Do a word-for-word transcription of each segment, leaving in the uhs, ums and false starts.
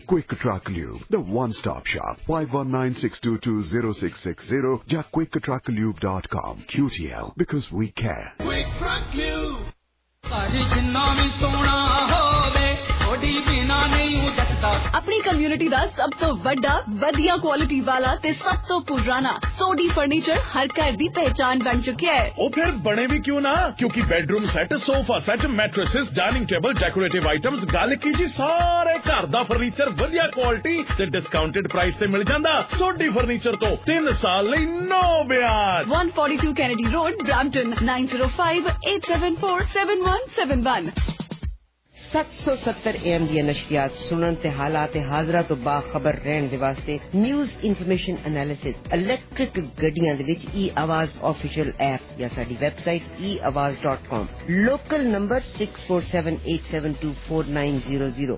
Quick Truck Lube, the one-stop shop. five one nine, six two two, zero six six zero या quick truck lube dot com. Q T L, because we care. Quick Truck Lube. ਸਾਡੀ ਜਿੰਨਾ ਵੀ ਸੋਹਣਾ ਹੋਵੇ ਥੋੜੀ ਬਿਨਾ ਨਹੀਂ ਜੱਟਦਾ। ਆਪਣੀ community ਦਾ ਸਭ ਤੋਂ ਵੱਡਾ ਵਧੀਆ ਕੁਆਲਿਟੀ ਵਾਲਾ ਤੇ ਸਭ ਤੋਂ ਪੁਰਾਣਾ ਸੋਡੀ ਫਰਨੀਚਰ ਹਰ ਘਰ ਦੀ ਪਹਿਚਾਨ ਬਣ ਚੁੱਕਿਆ ਹੈ। ਉਹ ਫਿਰ ਬਣੇ ਵੀ ਕਿਉਂ ਨਾ, ਕਿਉਂਕਿ bedroom set, sofa set, mattresses, dining table, decorative items, ਗੱਲ ਕੀ ਜੀ ਸਾਰੇ ਘਰ ਦਾ ਫਰਨੀਚਰ ਵਧੀਆ ਕੁਆਲਿਟੀ ਤੇ ਡਿਸਕਾਊਂਟਡ ਪ੍ਰਾਈਸ ਤੇ ਮਿਲ ਜਾਂਦਾ। ਸੋਡੀ ਫਰਨੀਚਰ ਤੋਂ ਤਿੰਨ ਸਾਲ ਲਈ ਨੋ ਵਿਆਜ। one forty-two Kennedy Road, Brampton, nine zero five, eight seven four, seven one seven one. سات سو ستر اے ایم دی نشریات سنن تے حالات حاضرہ تو باخبر رہن دے واسطے نیوز انفارمیشن انالیسس الیکٹرک گڈیاں دے وچ ای آواز آفیشیل ایپ یا ساڈی website e Awaz dot com, local number six four seven eight seven two four nine zero zero.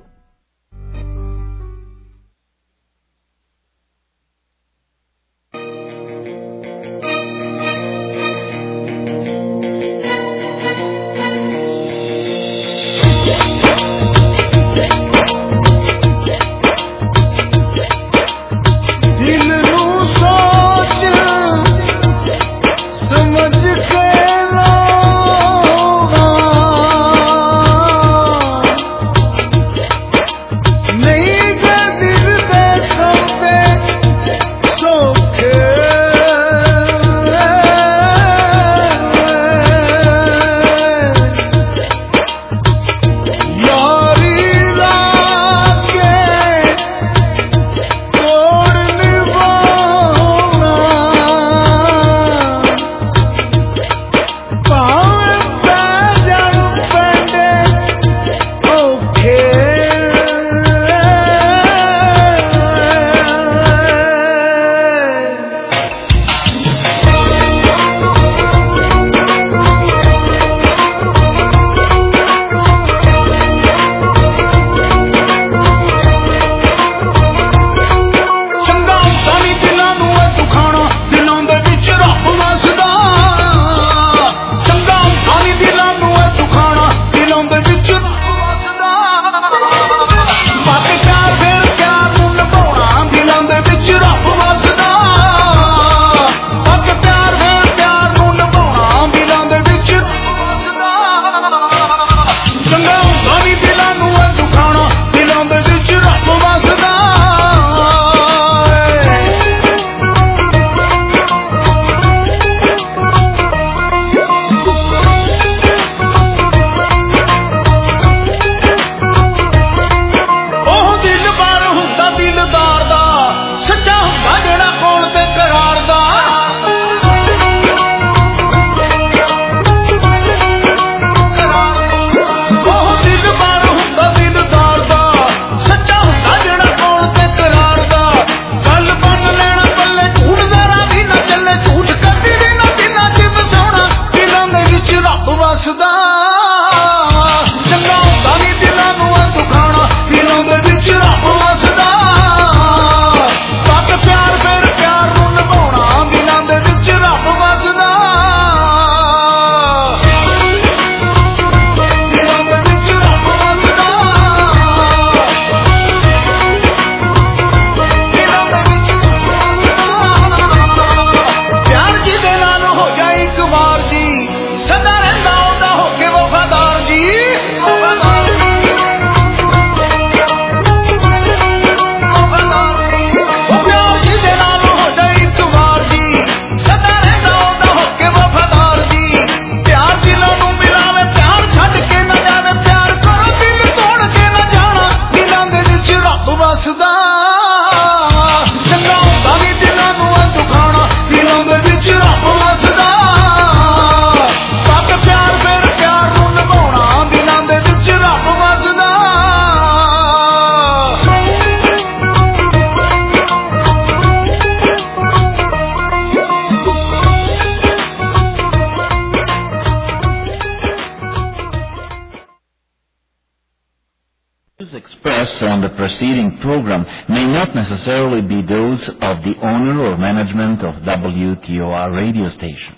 Expressed on the preceding program may not necessarily be those of the owner or management of W T O R radio station.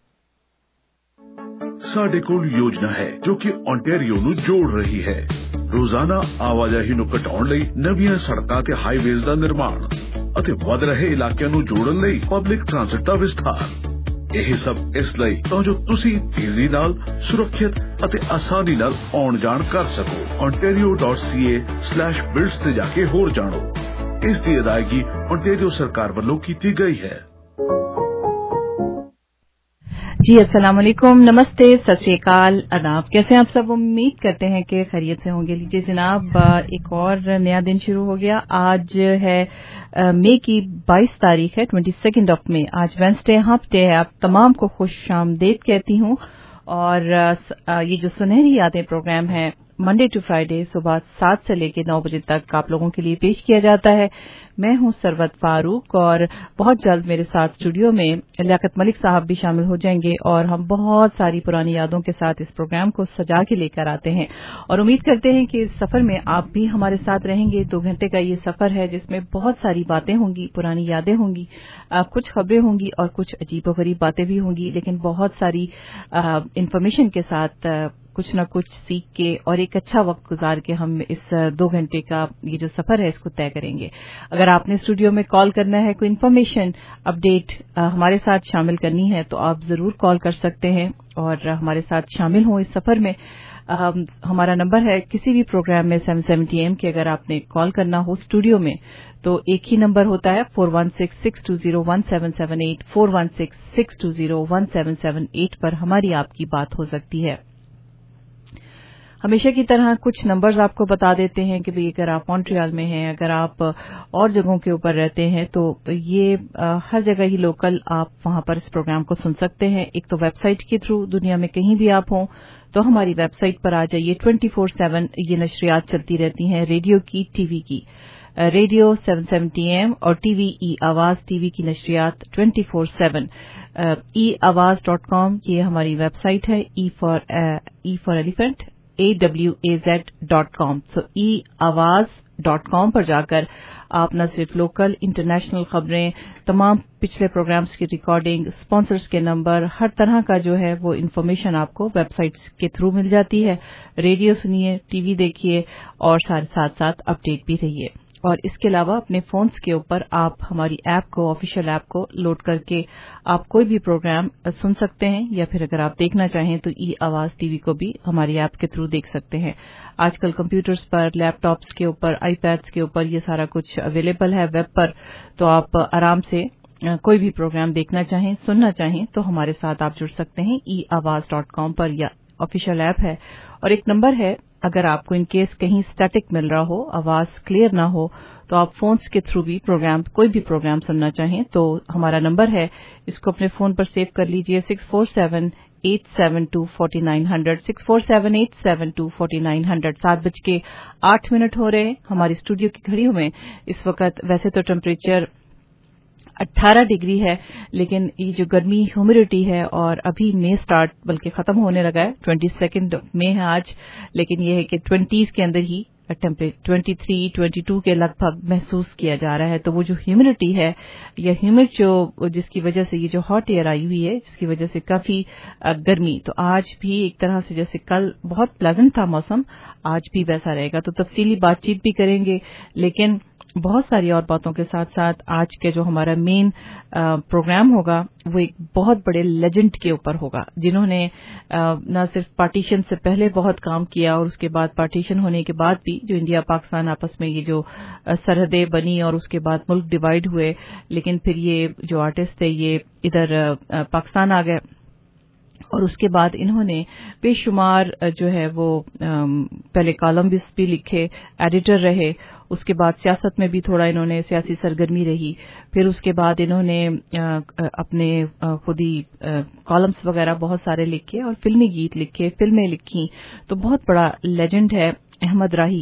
ਸਾਡੇ ਕੋਲ ਯੋਜਨਾ ਹੈ ਜੋ ਕਿ Ontario ਨੂੰ ਜੋੜ ਰਹੀ ਹੈ। ਰੋਜ਼ਾਨਾ ਆਵਾਜਾਈ ਨੂੰ ਘਟਾਉਣ ਲਈ ਨਵੀਆਂ ਸੜਕਾਂ ਤੇ ਹਾਈਵੇਜ਼ ਦਾ ਨਿਰਮਾਣ ਅਤੇ ਵਧ ਰਹੇ ਇਲਾਕਿਆਂ ਨੂੰ ਜੋੜਨ ਲਈ ਪਬਲਿਕ ਟ੍ਰਾਂਸਪੋਰਟ ਦਾ ਵਿਸਥਾਰ। ਇਹ ਸਭ ਇਸ ਲਈ ਤਾਂ ਜੋ ਤੁਸੀਂ ਤੇਜ਼ੀ ਨਾਲ, ਸੁਰੱਖਿਅਤ ਅਤੇ ਆਸਾਨੀ ਨਾਲ ਆਉਣ ਜਾਣ ਕਰ ਸਕੋ। ontario dot c a slash builds ਤੇ ਜਾ ਕੇ ਹੋਰ ਜਾਣੋ। ਇਸ ਦੀ ਅਦਾਇਗੀ ontario ਸਰਕਾਰ ਵੱਲੋਂ ਕੀਤੀ ਗਈ है। जी अस्सलाम वालेकुम, नमस्ते, सत श्री अकाल, आदाब। कैसे हैं आप सब? उम्मीद करते हैं कि खैरियत से होंगे। लीजिए जनाब, एक और नया दिन शुरू हो गया। आज है मई की बाईस तारीख है, ट्वेंटी सेकेंड ऑफ मई। आज वेंसडे हम्प डे है। आप तमाम को खुश आमदीद कहती हूँ। और ये जो सुनहरी यादें प्रोग्राम है मंडे टू फ्राइडे सुबह सात से लेकर नौ बजे तक आप लोगों के लिए पेश किया जाता है। मैं हूं सरवत फारूक और बहुत जल्द मेरे साथ स्टूडियो में लियाकत मलिक साहब भी शामिल हो जाएंगे और हम बहुत सारी पुरानी यादों के साथ इस प्रोग्राम को सजा के लेकर आते हैं और उम्मीद करते हैं कि इस सफर में आप भी हमारे साथ रहेंगे। दो घंटे का ये सफर है जिसमें बहुत सारी बातें होंगी, पुरानी यादें होंगी, कुछ खबरें होंगी और कुछ अजीबोगरीब बातें भी होंगी, लेकिन बहुत सारी इंफॉर्मेशन के साथ कुछ न कुछ सीख के और एक अच्छा वक्त गुजार के हम इस दो घंटे का ये जो सफर है इसको तय करेंगे। अगर आपने स्टूडियो में कॉल करना है, कोई इन्फॉर्मेशन अपडेट हमारे साथ शामिल करनी है तो आप जरूर कॉल कर सकते हैं और हमारे साथ शामिल हों इस सफर में। आ, हमारा नंबर है किसी भी प्रोग्राम में सेवन सेवेंटी एम के अगर आपने कॉल करना हो स्टूडियो में तो एक ही नंबर होता है four one six six two zero one seven seven eight four one six six two zero one seven seven eight पर हमारी आपकी बात हो सकती है। हमेशा की तरह कुछ नंबर्स आपको बता देते हैं कि भाई अगर आप मॉन्ट्रियल में हैं, अगर आप और जगहों के ऊपर रहते हैं तो ये आ, हर जगह ही लोकल आप वहां पर इस प्रोग्राम को सुन सकते हैं। एक तो वेबसाइट के थ्रू, दुनिया में कहीं भी आप हों तो हमारी वेबसाइट पर आ जाइए। ट्वेंटी फोर सेवन ये नशरियात चलती रहती हैं, रेडियो की, टीवी की। रेडियो सेवन सेवेंटी एम और टीवी ई आवाज टीवी की नशरियात twenty four seven. E Awaz dot com ये हमारी वेबसाइट है। E for E for elephant A W A Z dot com. So e Awaz dot com पर जाकर आप न सिर्फ लोकल, इंटरनेशनल खबरें, तमाम पिछले प्रोग्राम्स की रिकॉर्डिंग, स्पॉन्सर्स के नंबर, हर तरह का जो है वो इन्फॉर्मेशन आपको वेबसाइट्स के थ्रू मिल जाती है। रेडियो सुनिए, टीवी देखिए और साथ साथ साथ अपडेट भी रहिए। और इसके अलावा अपने फोन्स के ऊपर आप हमारी ऐप को, ऑफिशियल ऐप को लोड करके आप कोई भी प्रोग्राम सुन सकते हैं या फिर अगर आप देखना चाहें तो ई आवाज टीवी को भी हमारी ऐप के थ्रू देख सकते हैं। आजकल कंप्यूटर्स पर, लैपटॉप्स के ऊपर, आईपैड्स के ऊपर ये सारा कुछ अवेलेबल है वेब पर, तो आप आराम से कोई भी प्रोग्राम देखना चाहें, सुनना चाहें तो हमारे साथ आप जुड़ सकते हैं ई आवाज डॉट कॉम पर, या ऑफिशियल ऐप है। और एक नंबर है, अगर आपको इन केस कहीं स्टैटिक मिल रहा हो, आवाज क्लियर ना हो, तो आप फोन्स के थ्रू भी प्रोग्राम, कोई भी प्रोग्राम सुनना चाहें तो हमारा नंबर है, इसको अपने फोन पर सेव कर लीजिए, six four seven eight seven two forty nine hundred six four seven eight seven two forty nine hundred. सात बज के आठ मिनट हो रहे हैं हमारी स्टूडियो की घड़ियों में इस वक्त। वैसे तो टेम्परेचर अठारह डिग्री है, लेकिन ये जो गर्मी, ह्यूमिडिटी है और अभी मई स्टार्ट बल्कि खत्म होने लगा है, ट्वेंटी सेकेंड मई है आज, लेकिन ये है कि ट्वेंटीज के अंदर ही temperature twenty three, twenty two के लगभग महसूस किया जा रहा है। तो वो जो ह्यूमिडिटी है या ह्यूमिड जो जिसकी वजह से ये जो हॉट एयर आई हुई है, जिसकी वजह से काफी गर्मी, तो आज भी एक तरह से जैसे कल बहुत प्लेजेंट था मौसम, आज भी वैसा रहेगा। तो तफसीली बातचीत भी करेंगे, लेकिन बहुत सारी और बातों के साथ साथ आज के जो हमारा मेन प्रोग्राम होगा वो एक बहुत बड़े लेजेंड के ऊपर होगा, जिन्होंने न सिर्फ पार्टीशन से पहले बहुत काम किया और उसके बाद पार्टीशन होने के बाद भी जो इंडिया पाकिस्तान आपस में ये जो सरहदें बनी और उसके बाद मुल्क डिवाइड हुए, लेकिन फिर ये जो आर्टिस्ट थे ये इधर पाकिस्तान आ गए और उसके बाद इन्होंने बेशुमार जो है वो पहले कॉलम्स भी लिखे, एडिटर रहे, उसके बाद सियासत में भी थोड़ा इन्होंने सियासी सरगर्मी रही, फिर उसके बाद इन्होंने अपने खुद ही कॉलम्स वगैरह बहुत सारे लिखे और फिल्मी गीत लिखे, फिल्में लिखी। तो बहुत बड़ा लेजेंड है अहमद राही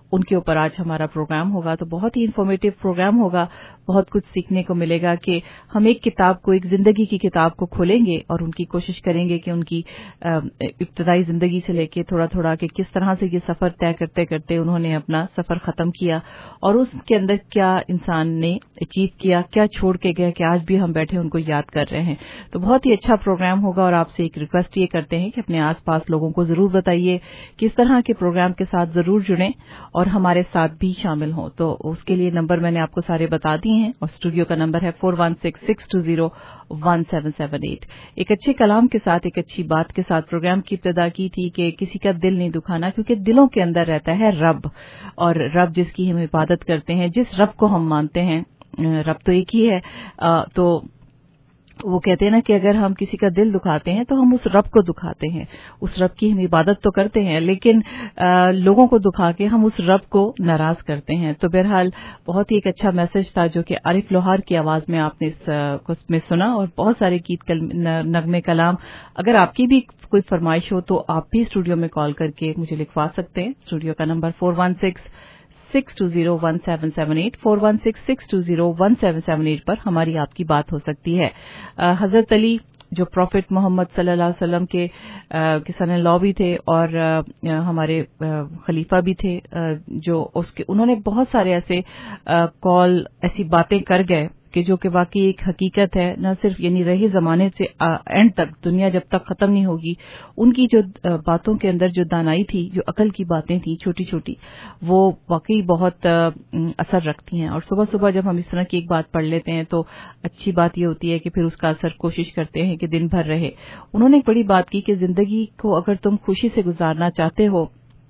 उनके ऊपर आज हमारा प्रोग्राम होगा। तो बहुत ही इन्फॉर्मेटिव प्रोग्राम होगा, बहुत कुछ सीखने को मिलेगा कि हम एक किताब को, एक जिंदगी की किताब को खोलेंगे और उनकी कोशिश करेंगे कि उनकी इब्तदाई जिंदगी से लेके थोड़ा थोड़ा कि किस तरह से ये सफर तय करते करते उन्होंने अपना सफर खत्म किया और उसके अंदर क्या इंसान ने अचीव किया, क्या छोड़ के गए कि आज भी हम बैठे उनको याद कर रहे हैं। तो बहुत ही अच्छा प्रोग्राम होगा और आपसे एक रिक्वेस्ट ये करते हैं कि अपने आसपास लोगों को जरूर बताइए कि इस तरह के प्रोग्राम के साथ जरूर जुड़ें और हमारे साथ भी शामिल हों। तो उसके लिए नंबर मैंने आपको सारे बता दिए हैं और स्टूडियो का नंबर है four one six six two zero one seven seven eight. एक अच्छे कलाम के साथ, एक अच्छी बात के साथ प्रोग्राम की इब्तिदा की थी कि किसी का दिल नहीं दुखाना, क्योंकि दिलों के अंदर रहता है रब, और रब जिसकी हम इबादत करते हैं, जिस रब को हम मानते हैं, रब तो एक ही है। तो वो कहते हैं ना कि अगर हम किसी का दिल दुखाते हैं तो हम उस रब को दुखाते हैं, उस रब की हम इबादत तो करते हैं लेकिन आ, लोगों को दुखा के हम उस रब को नाराज करते हैं। तो बहरहाल बहुत ही एक अच्छा मैसेज था जो कि आरिफ लोहार की आवाज में आपने इस में सुना, और बहुत सारे गीत नगमे कलाम। अगर आपकी भी कोई फरमाइश हो तो आप भी स्टूडियो में कॉल करके मुझे लिखवा सकते हैं। स्टूडियो का number four one six six two zero one seven seven eight four one six six two zero one seven seven eight पर हमारी आपकी बात हो सकती है। हजरत अली जो प्रॉफिट मोहम्मद सल्लल्लाहु अलैहि वसल्लम के किसान लॉ भी थे और आ, हमारे आ, खलीफा भी थे, आ, जो उसके उन्होंने बहुत सारे ऐसे कॉल ऐसी बातें कर गए कि जो कि वाकई एक हकीकत है, न सिर्फ यानी रहे जमाने से एंड तक, दुनिया जब तक खत्म नहीं होगी, उनकी जो बातों के अंदर जो दानाई थी, जो अकल की बातें थी छोटी छोटी, वो वाकई बहुत असर रखती हैं। और सुबह सुबह जब हम इस तरह की एक बात पढ़ लेते हैं तो अच्छी बात ये होती है कि फिर उसका असर कोशिश करते हैं कि दिन भर रहे। उन्होंने एक बड़ी बात की कि जिंदगी को अगर तुम खुशी से गुजारना चाहते हो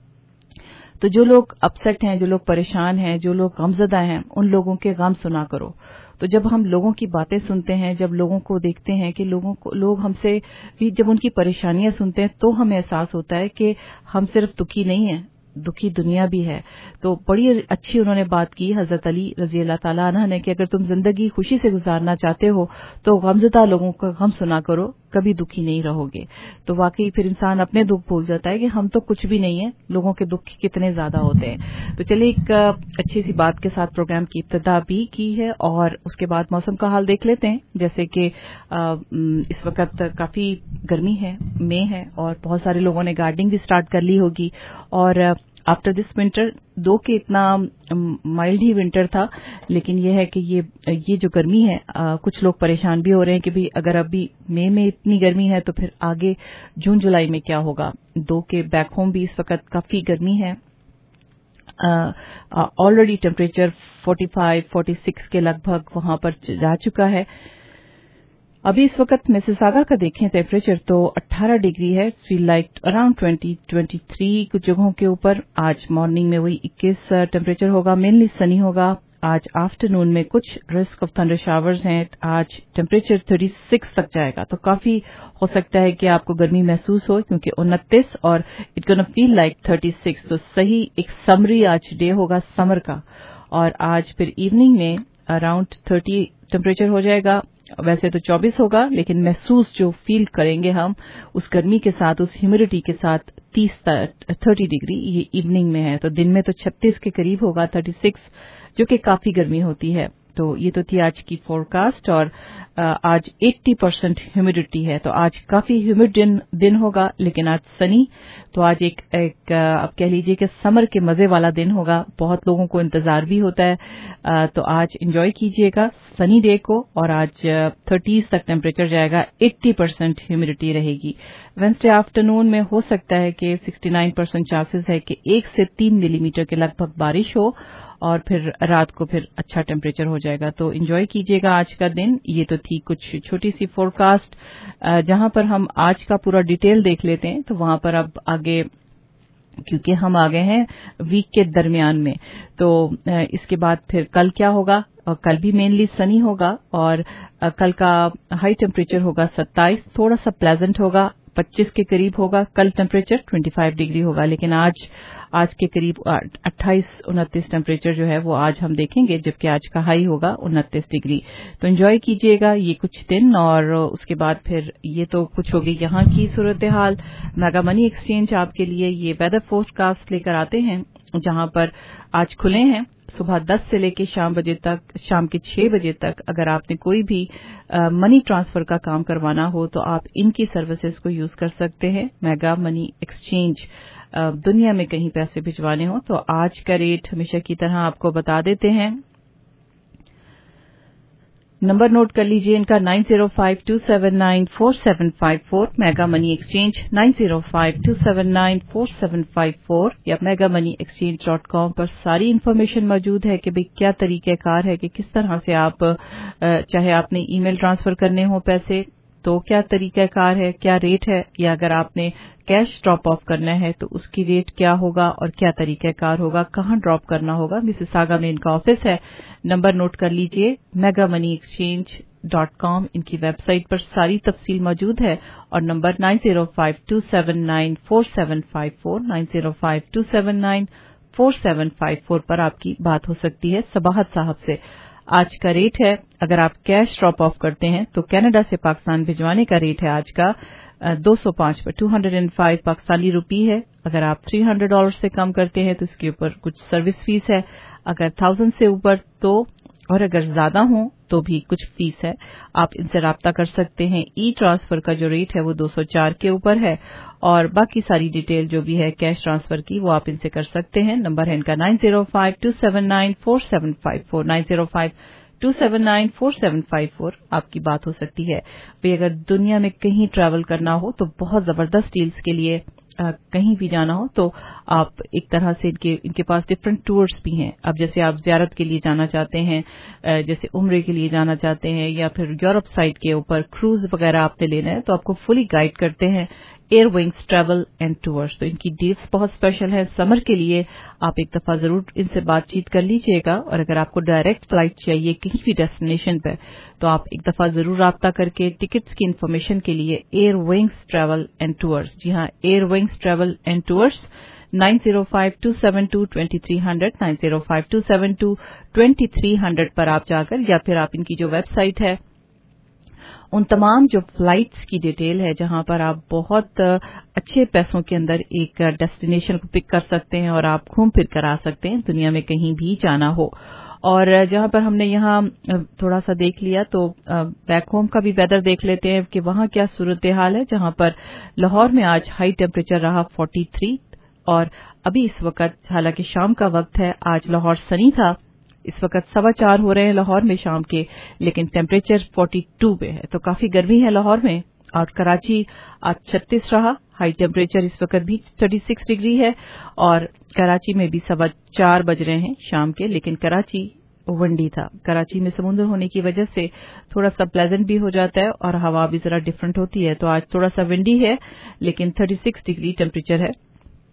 तो जो लोग अपसेट हैं, जो लोग परेशान हैं, जो लोग गमजदा हैं, उन लोगों के गम सुना करो। तो जब हम लोगों की बातें सुनते हैं, जब लोगों को देखते हैं कि लोगों को लोग हमसे भी जब उनकी परेशानियां सुनते हैं तो हमें एहसास होता है कि हम सिर्फ दुखी नहीं हैं, दुखी दुनिया भी है। तो बड़ी अच्छी उन्होंने बात की हजरत अली रजी अल्लाह ताला अन्हा ने कि अगर तुम जिंदगी खुशी से गुजारना चाहते हो तो गमज़दा लोगों का गम सुना करो, कभी दुखी नहीं रहोगे। तो वाकई फिर इंसान अपने दुख भूल जाता है कि हम तो कुछ भी नहीं है, लोगों के दुख कितने ज्यादा होते हैं। तो चलिए एक अच्छी सी बात के साथ प्रोग्राम की इब्तिदा भी की है और उसके बाद मौसम का हाल देख लेते हैं। जैसे कि इस वक्त काफी गर्मी है, मई है और बहुत सारे लोगों ने गार्डनिंग भी स्टार्ट कर ली होगी। और आफ्टर दिस विंटर, दो के इतना माइल्ड ही विंटर था, लेकिन यह है कि ये ये जो गर्मी है, आ, कुछ लोग परेशान भी हो रहे हैं कि भाई अगर अभी मई में इतनी गर्मी है तो फिर आगे जून जुलाई में क्या होगा। दो के बैक होम भी इस वक्त काफी गर्मी है। Already temperature forty five forty six के लगभग वहां पर जा चुका है। अभी इस वक्त मिसिसागा का देखें टेम्परेचर तो अठारह डिग्री है, feel like around twenty twenty three कुछ जगहों के ऊपर। आज मॉर्निंग में वही इक्कीस टेम्परेचर होगा, मेनली सनी होगा। आज आफ्टरनून में कुछ रिस्क ऑफ थंडर शावर्स हैं। आज टेम्परेचर थर्टी सिक्स तक जाएगा, तो काफी हो सकता है कि आपको गर्मी महसूस हो, क्योंकि उनतीस और it gonna feel like thirty six. तो सही एक समरी आज डे होगा समर का। और आज फिर इवनिंग में अराउंड थर्टी टेम्परेचर हो जाएगा। वैसे तो चौबीस होगा, लेकिन महसूस जो फील करेंगे हम उस गर्मी के साथ, उस ह्यूमिडिटी के साथ तीस थर्टी डिग्री ये इवनिंग में है। तो दिन में तो छत्तीस के करीब होगा, थर्टी सिक्स, जो कि काफी गर्मी होती है। तो ये तो थी आज की फोरकास्ट। और आज अस्सी परसेंट ह्यूमिडिटी है, तो आज काफी ह्यूमिड दिन, दिन होगा, लेकिन आज सनी। तो आज एक, एक आप कह लीजिए कि समर के मजे वाला दिन होगा। बहुत लोगों को इंतजार भी होता है, तो आज एंजॉय कीजिएगा सनी डे को। और आज थर्टीज तक टेम्परेचर जाएगा, अस्सी परसेंट ह्यूमिडिटी रहेगी। वेंसडे आफ्टरनून में हो सकता है कि सिक्सटी नाइन परसेंट चांसेस है कि एक से तीन मिलीमीटर के लगभग बारिश हो, और फिर रात को फिर अच्छा टेम्परेचर हो जाएगा। तो एंजॉय कीजिएगा आज का दिन। ये तो थी कुछ छोटी सी फोरकास्ट। जहां पर हम आज का पूरा डिटेल देख लेते हैं, तो वहां पर अब आगे, क्योंकि हम आ गए हैं वीक के दरमियान में, तो इसके बाद फिर कल क्या होगा। और कल भी मेनली सनी होगा और कल का हाई टेम्परेचर होगा सत्ताईस, थोड़ा सा प्लेजेंट होगा, पच्चीस के करीब होगा। कल टेम्परेचर पच्चीस डिग्री होगा, लेकिन आज आज के करीब अट्ठाईस उनतीस टेम्परेचर जो है वो आज हम देखेंगे, जबकि आज का हाई होगा उनतीस डिग्री। तो एंजॉय कीजिएगा ये कुछ दिन। और उसके बाद फिर ये तो कुछ होगी यहाँ की सूरत हाल। मेगा मनी एक्सचेंज आपके लिए ये वेदर फोरकास्ट लेकर आते हैं जहां पर आज खुले हैं सुबह दस से लेकर शाम बजे तक शाम के छह बजे तक। अगर आपने कोई भी आ, मनी ट्रांसफर का काम करवाना हो तो आप इनकी सर्विसेज को यूज कर सकते हैं। मेगा मनी एक्सचेंज, दुनिया में कहीं पैसे भिजवाने हो तो आज का रेट हमेशा की तरह आपको बता देते हैं। नंबर नोट कर लीजिए इनका nine zero five two seven nine four seven five four, mega money exchange nine zero five two seven nine four seven five four, या mega money exchange dot com पर सारी इन्फॉर्मेशन मौजूद है कि भाई क्या तरीक़ेकार है कि किस तरह से आप, चाहे आपने ईमेल ट्रांसफर करने हो पैसे तो क्या तरीक़ाकार है, क्या रेट है, या अगर आपने कैश ड्रॉप ऑफ करना है तो उसकी रेट क्या होगा और क्या तरीक़ाकार होगा, कहाँ ड्रॉप करना होगा। मिसिसागा में इनका ऑफिस है। नंबर नोट कर लीजिए mega money exchange dot com, इनकी वेबसाइट पर सारी तफसील मौजूद है। और number nine zero five two seven nine four seven five four, nine zero five two seven nine four seven five four पर आपकी बात हो सकती है सबाहत साहब से। आज का रेट है, अगर आप कैश ड्रॉप ऑफ करते हैं तो कनाडा से पाकिस्तान भिजवाने का रेट है आज का दो सौ पाँच पर two hundred five Pakistani rupee है। अगर आप तीन सौ डॉलर से कम करते हैं तो इसके ऊपर कुछ सर्विस फीस है। अगर थाउजेंड से ऊपर तो, और अगर ज्यादा हो तो भी कुछ फीस है। आप इनसे राब्ता कर सकते हैं। ई ट्रांसफर का जो रेट है वो दो सौ चार के ऊपर है, और बाकी सारी डिटेल जो भी है कैश ट्रांसफर की वो आप इनसे कर सकते हैं। नंबर है इनका nine zero five two seven nine four seven five four, nine zero five two seven nine four seven five four आपकी बात हो सकती है। भाई अगर दुनिया में कहीं ट्रैवल करना हो तो बहुत जबरदस्त डील्स के लिए आ, कहीं भी जाना हो तो आप एक तरह से इनके इनके पास डिफरेंट टूर्स भी हैं। अब जैसे आप ज़ियारत के लिए जाना चाहते हैं, जैसे उम्रे के लिए जाना चाहते हैं, या फिर यूरोप साइड के ऊपर क्रूज वगैरह आपने लेना है तो आपको फुली गाइड करते हैं air wings travel and tours. तो इनकी डील्स बहुत स्पेशल है। समर के लिए आप एक दफा जरूर इनसे बातचीत कर लीजिएगा। और अगर आपको डायरेक्ट फ्लाइट चाहिए कहीं भी डेस्टिनेशन पर तो आप एक दफा जरूर राब्ता करके टिकट्स की इन्फॉर्मेशन के लिए air wings travel and tours, जी हाँ air wings travel and tours, nine zero five two seven two twenty three hundred, nine zero five two seven two twenty three hundred पर आप जाकर, या फिर आप इनकी जो वेबसाइट है उन तमाम जो फ्लाइट्स की डिटेल है जहां पर आप बहुत अच्छे पैसों के अंदर एक डेस्टिनेशन को पिक कर सकते हैं और आप घूम फिर कर आ सकते हैं दुनिया में कहीं भी जाना हो। और जहां पर हमने यहाँ थोड़ा सा देख लिया तो बैक होम का भी वेदर देख लेते हैं कि वहां क्या सूरत हाल है। जहां पर लाहौर में आज हाई टेम्परेचर रहा फोर्टी थ्री, और अभी इस वक्त हालांकि शाम का वक्त है, आज लाहौर सनी था। इस वक्त सवा चार हो रहे हैं लाहौर में शाम के, लेकिन टेम्परेचर फोर्टी टू पे है तो काफी गर्मी है लाहौर में। और कराची आज छत्तीस रहा, हाई टेम्परेचर इस वक्त भी थर्टी सिक्स डिग्री है, और कराची में भी सवा चार बज रहे हैं शाम के, लेकिन कराची विंडी था। कराची में समुद्र होने की वजह से थोड़ा सा प्लेजेंट भी हो जाता है और हवा भी जरा डिफरेंट होती है। तो आज थोड़ा सा विंडी है लेकिन थर्टी सिक्स डिग्री टेम्परेचर है।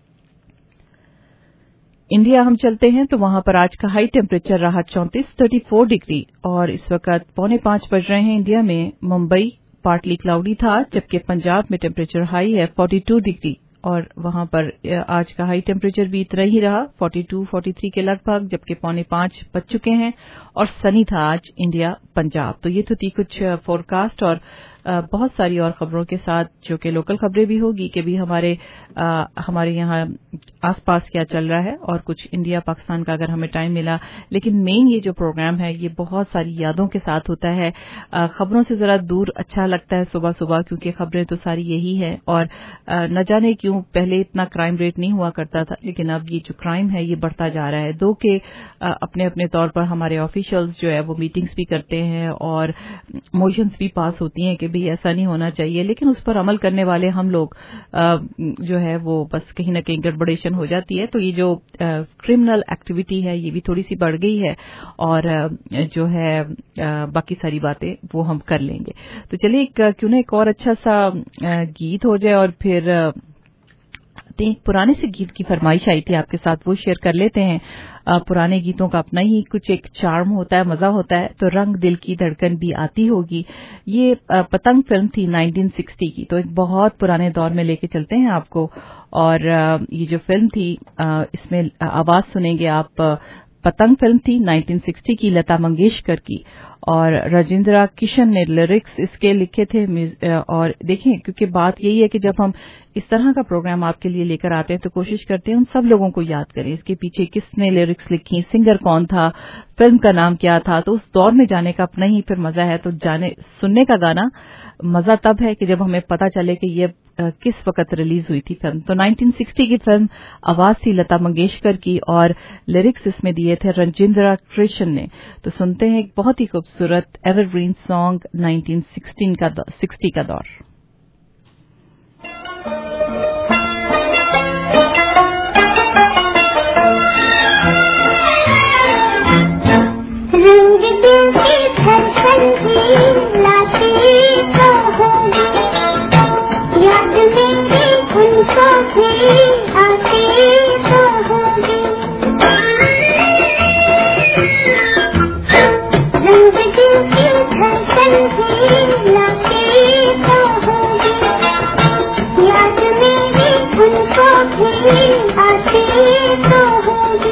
इंडिया हम चलते हैं तो वहां पर आज का हाई टेम्परेचर रहा चौंतीस, थर्टी फोर डिग्री, और इस वक्त पौने पांच बज रहे हैं इंडिया में। मुंबई पार्टली क्लाउडी था, जबकि पंजाब में टेम्परेचर हाई है फोर्टी टू डिग्री, और वहां पर आज का हाई टेम्परेचर भी इतना ही रहा फोर्टी टू फोर्टी थ्री के लगभग, जबकि पौने पांच बज चुके हैं। और सनी था आज इंडिया पंजाब। तो ये तो थी कुछ फोरकास्ट, और बहुत सारी और खबरों के साथ जो कि लोकल खबरें भी होगी कि भी हमारे आ, हमारे यहाँ आसपास क्या चल रहा है, और कुछ इंडिया पाकिस्तान का अगर हमें टाइम मिला। लेकिन मेन ये जो प्रोग्राम है ये बहुत सारी यादों के साथ होता है। खबरों से जरा दूर अच्छा लगता है सुबह सुबह, क्योंकि खबरें तो सारी यही है। और न जाने क्यों पहले इतना क्राइम रेट नहीं हुआ करता था, लेकिन अब ये जो क्राइम है ये बढ़ता जा रहा है। दो के अपने अपने तौर पर हमारे ऑफिशियल्स जो है वो मीटिंग्स भी करते हैं और मोशंस भी पास होती हैं कि ऐसा नहीं होना चाहिए, लेकिन उस पर अमल करने वाले हम लोग जो है वो बस कहीं न कहीं गड़बड़ेशन हो जाती है। तो ये जो क्रिमिनल एक्टिविटी है ये भी थोड़ी सी बढ़ गई है, और जो है बाकी सारी बातें वो हम कर लेंगे। तो चलिए क्यों ना एक और अच्छा सा गीत हो जाए, और फिर एक पुराने से गीत की फरमाइश आई थी आपके साथ, वो शेयर कर लेते हैं। आ, पुराने गीतों का अपना ही कुछ एक चार्म होता है, मजा होता है। तो रंग दिल की धड़कन भी आती होगी, ये आ, पतंग फिल्म थी नाइनटीन सिक्सटी की। तो एक बहुत पुराने दौर में लेके चलते हैं आपको, और आ, ये जो फिल्म थी आ, इसमें आवाज सुनेंगे आप। पतंग फिल्म थी नाइनटीन सिक्सटी की, लता मंगेशकर की, اور راجندرا کشن نے لیرکس اس کے لکھے تھے. اور دیکھیں کیونکہ بات یہی ہے کہ جب ہم اس طرح کا پروگرام آپ کے لیے لے کر آتے ہیں تو کوشش کرتے ہیں ان سب لوگوں کو یاد کریں, اس کے پیچھے کس نے لیرکس لکھی, سنگر کون تھا, فلم کا نام کیا تھا. تو اس دور میں جانے کا اپنا ہی پھر مزہ ہے. تو جانے سننے کا گانا مزہ تب ہے کہ جب ہمیں پتہ چلے کہ یہ کس وقت ریلیز ہوئی تھی فلم. تو نائنٹین سکسٹی کی فلم آواز تھی لتا منگیشکر کی اور لیرکس اس میں دیے تھے رنجندرا کرشن نے. تو سنتے ہیں ایک بہت ہی خوبصورت evergreen song nineteen sixty کا دور. رنگ دل کی دھڑکن بھی لاتی تو ہوگی, یاد میری ان کو بھی آتی تو ہوگی. رنگ دل کی دھڑکن بھی لاتی تو ہوگی, یاد میری ان کو بھی آتی تو ہوگی.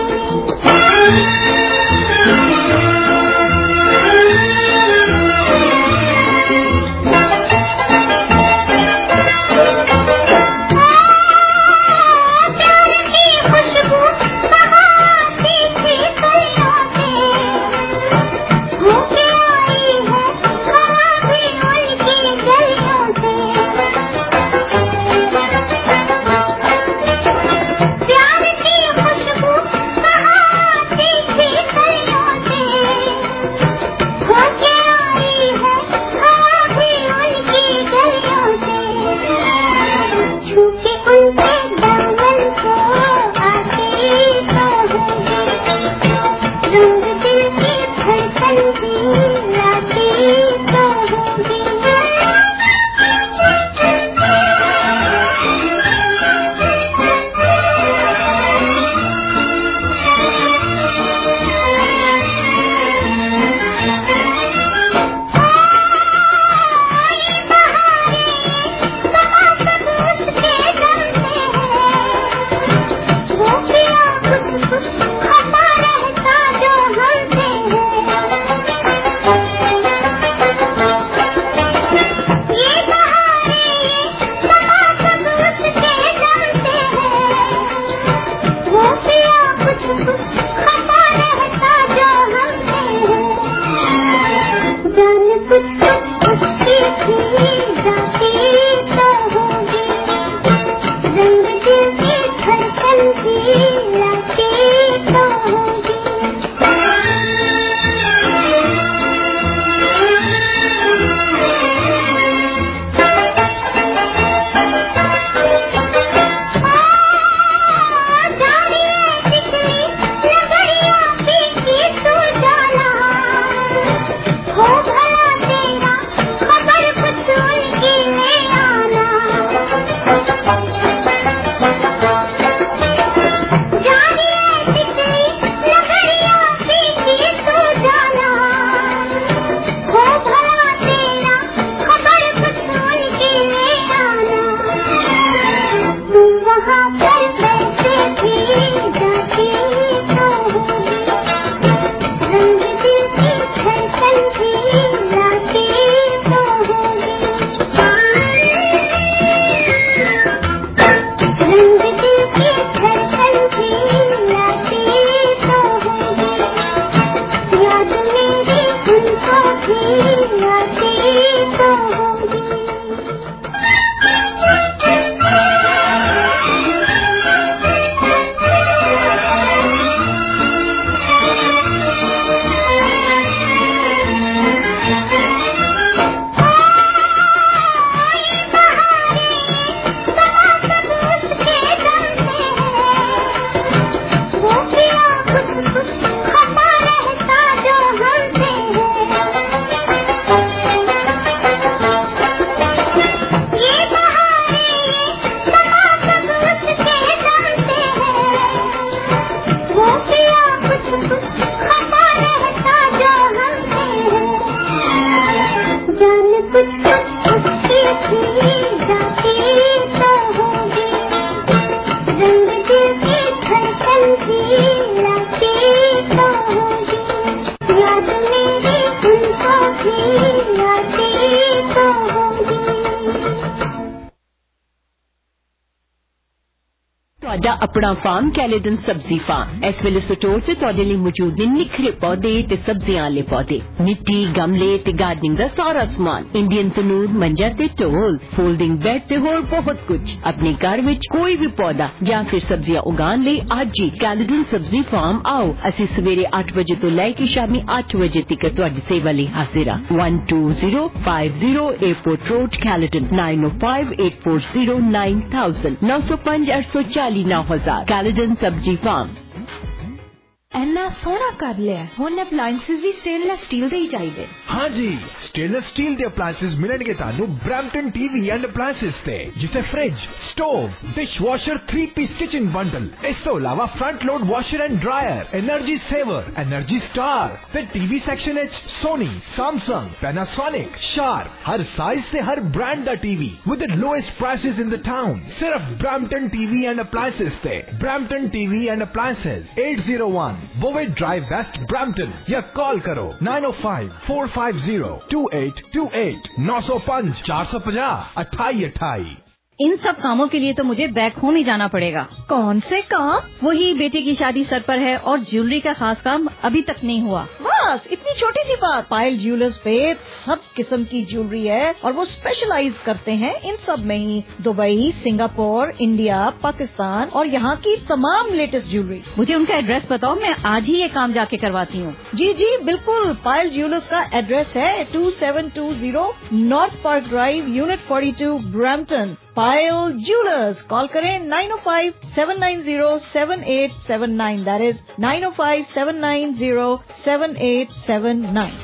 ਤੁਹਾਡਾ ਆਪਣਾ ਫਾਰਮ ਕੈਲੇਡਨ ਸਬਜ਼ੀ ਫਾਰਮ ਇਸ ਵੇਲੇ ਸਟੋਰ ਤੇ ਤੁਹਾਡੇ ਲਈ ਮੌਜੂਦ ਨੇ ਨਿਖਰੇ ਪੌਦੇ ਤੇ ਸਬਜ਼ੀਆਂ ਵਾਲੇ ਪੌਦੇ, ਮਿੱਟੀ, ਗਮਲੇ ਤੇ ਗਾਰਡਨਿੰਗ ਦਾ ਸਾਰਾ ਸਮਾਨ, ਇੰਡੀਅਨ ਤਨੂਰ, ਮੰਜਾ ਤੇ ਟੋਲ, ਫੋਲਡਿੰਗ ਬੈੱਡ ਤੇ ਹੋਰ ਬਹੁਤ ਕੁਝ। ਆਪਣੇ ਘਰ ਵਿੱਚ ਕੋਈ ਵੀ ਪੌਦਾ ਜਾਂ ਫਿਰ ਸਬਜ਼ੀਆਂ ਉਗਾਉਣ ਲਈ ਅੱਜ ਹੀ ਕੈਲੇਡਨ ਸਬਜ਼ੀ ਫਾਰਮ ਆਓ। ਅਸੀਂ ਸਵੇਰੇ ਅੱਠ ਵਜੇ ਤੋਂ ਲੈ ਕੇ ਸ਼ਾਮੀ ਅੱਠ ਵਜੇ ਤੱਕ ਤੁਹਾਡੀ ਸੇਵਾ ਲਈ ਹਾਜ਼ਰ ਹਾਂ। one two zero five zero Airport Road, Caledon, nine oh five eight four zero nine thousand, nine oh five eight four zero nine thousand, Caledon Sabzi Farm। ਇੰਨਾ ਸੋਹਣਾ ਕਰ ਲਿਆ, ਹੁਣ ਅਪਲਾਈਐਂਸਸ ਵੀ ਸਟੇਨਲੈਸ ਸਟੀਲ ਦੇ ਹੀ ਚਾਹੀਦੇ। हाँ जी, स्टेनलेस स्टील के अप्लायंसेस मिलेंगे तानू ब्रैम्पटन टीवी एंड अप्लायंसेस ते, जिसे fridge, stove, dishwasher, three piece kitchen bundle, इस तो अलावा front load washer and dryer, energy saver, energy star ते टीवी सेक्शन एच सोनी, सैमसंग, पैनासोनिक, शार्प, हर साइज से हर ब्रांड दा TV with the lowest prices in the town. सिर्फ ब्रैम्पटन टीवी एंड अप्लायंसेस ते, Brampton TV and appliances eight oh one Bovaird drive west Brampton, या call करो nine oh five four five zero two eight two eight, nine oh five four five zero अट्ठाई अट्ठाई। इन सब कामों के लिए तो मुझे बैक होम ही जाना पड़ेगा। कौन से काम? वही बेटे की शादी सर पर है और ज्वेलरी का खास काम अभी तक नहीं हुआ। बस इतनी छोटी सी बात। पायल ज्वेलर्स पे सब किस्म की ज्वेलरी है और वो स्पेशलाइज करते हैं इन सब में ही। दुबई, सिंगापुर, इंडिया, पाकिस्तान और यहाँ की तमाम लेटेस्ट ज्वेलरी। मुझे उनका एड्रेस बताओ, मैं आज ही ये काम जाके करवाती हूँ। जी जी बिल्कुल। पायल ज्वेलर्स का एड्रेस है two seven two zero north park drive, unit forty-two, Brampton. Payal jewellers, call करें nine oh five seven nine zero seven eight seven nine, that is nine oh five seven nine zero seven eight seven nine।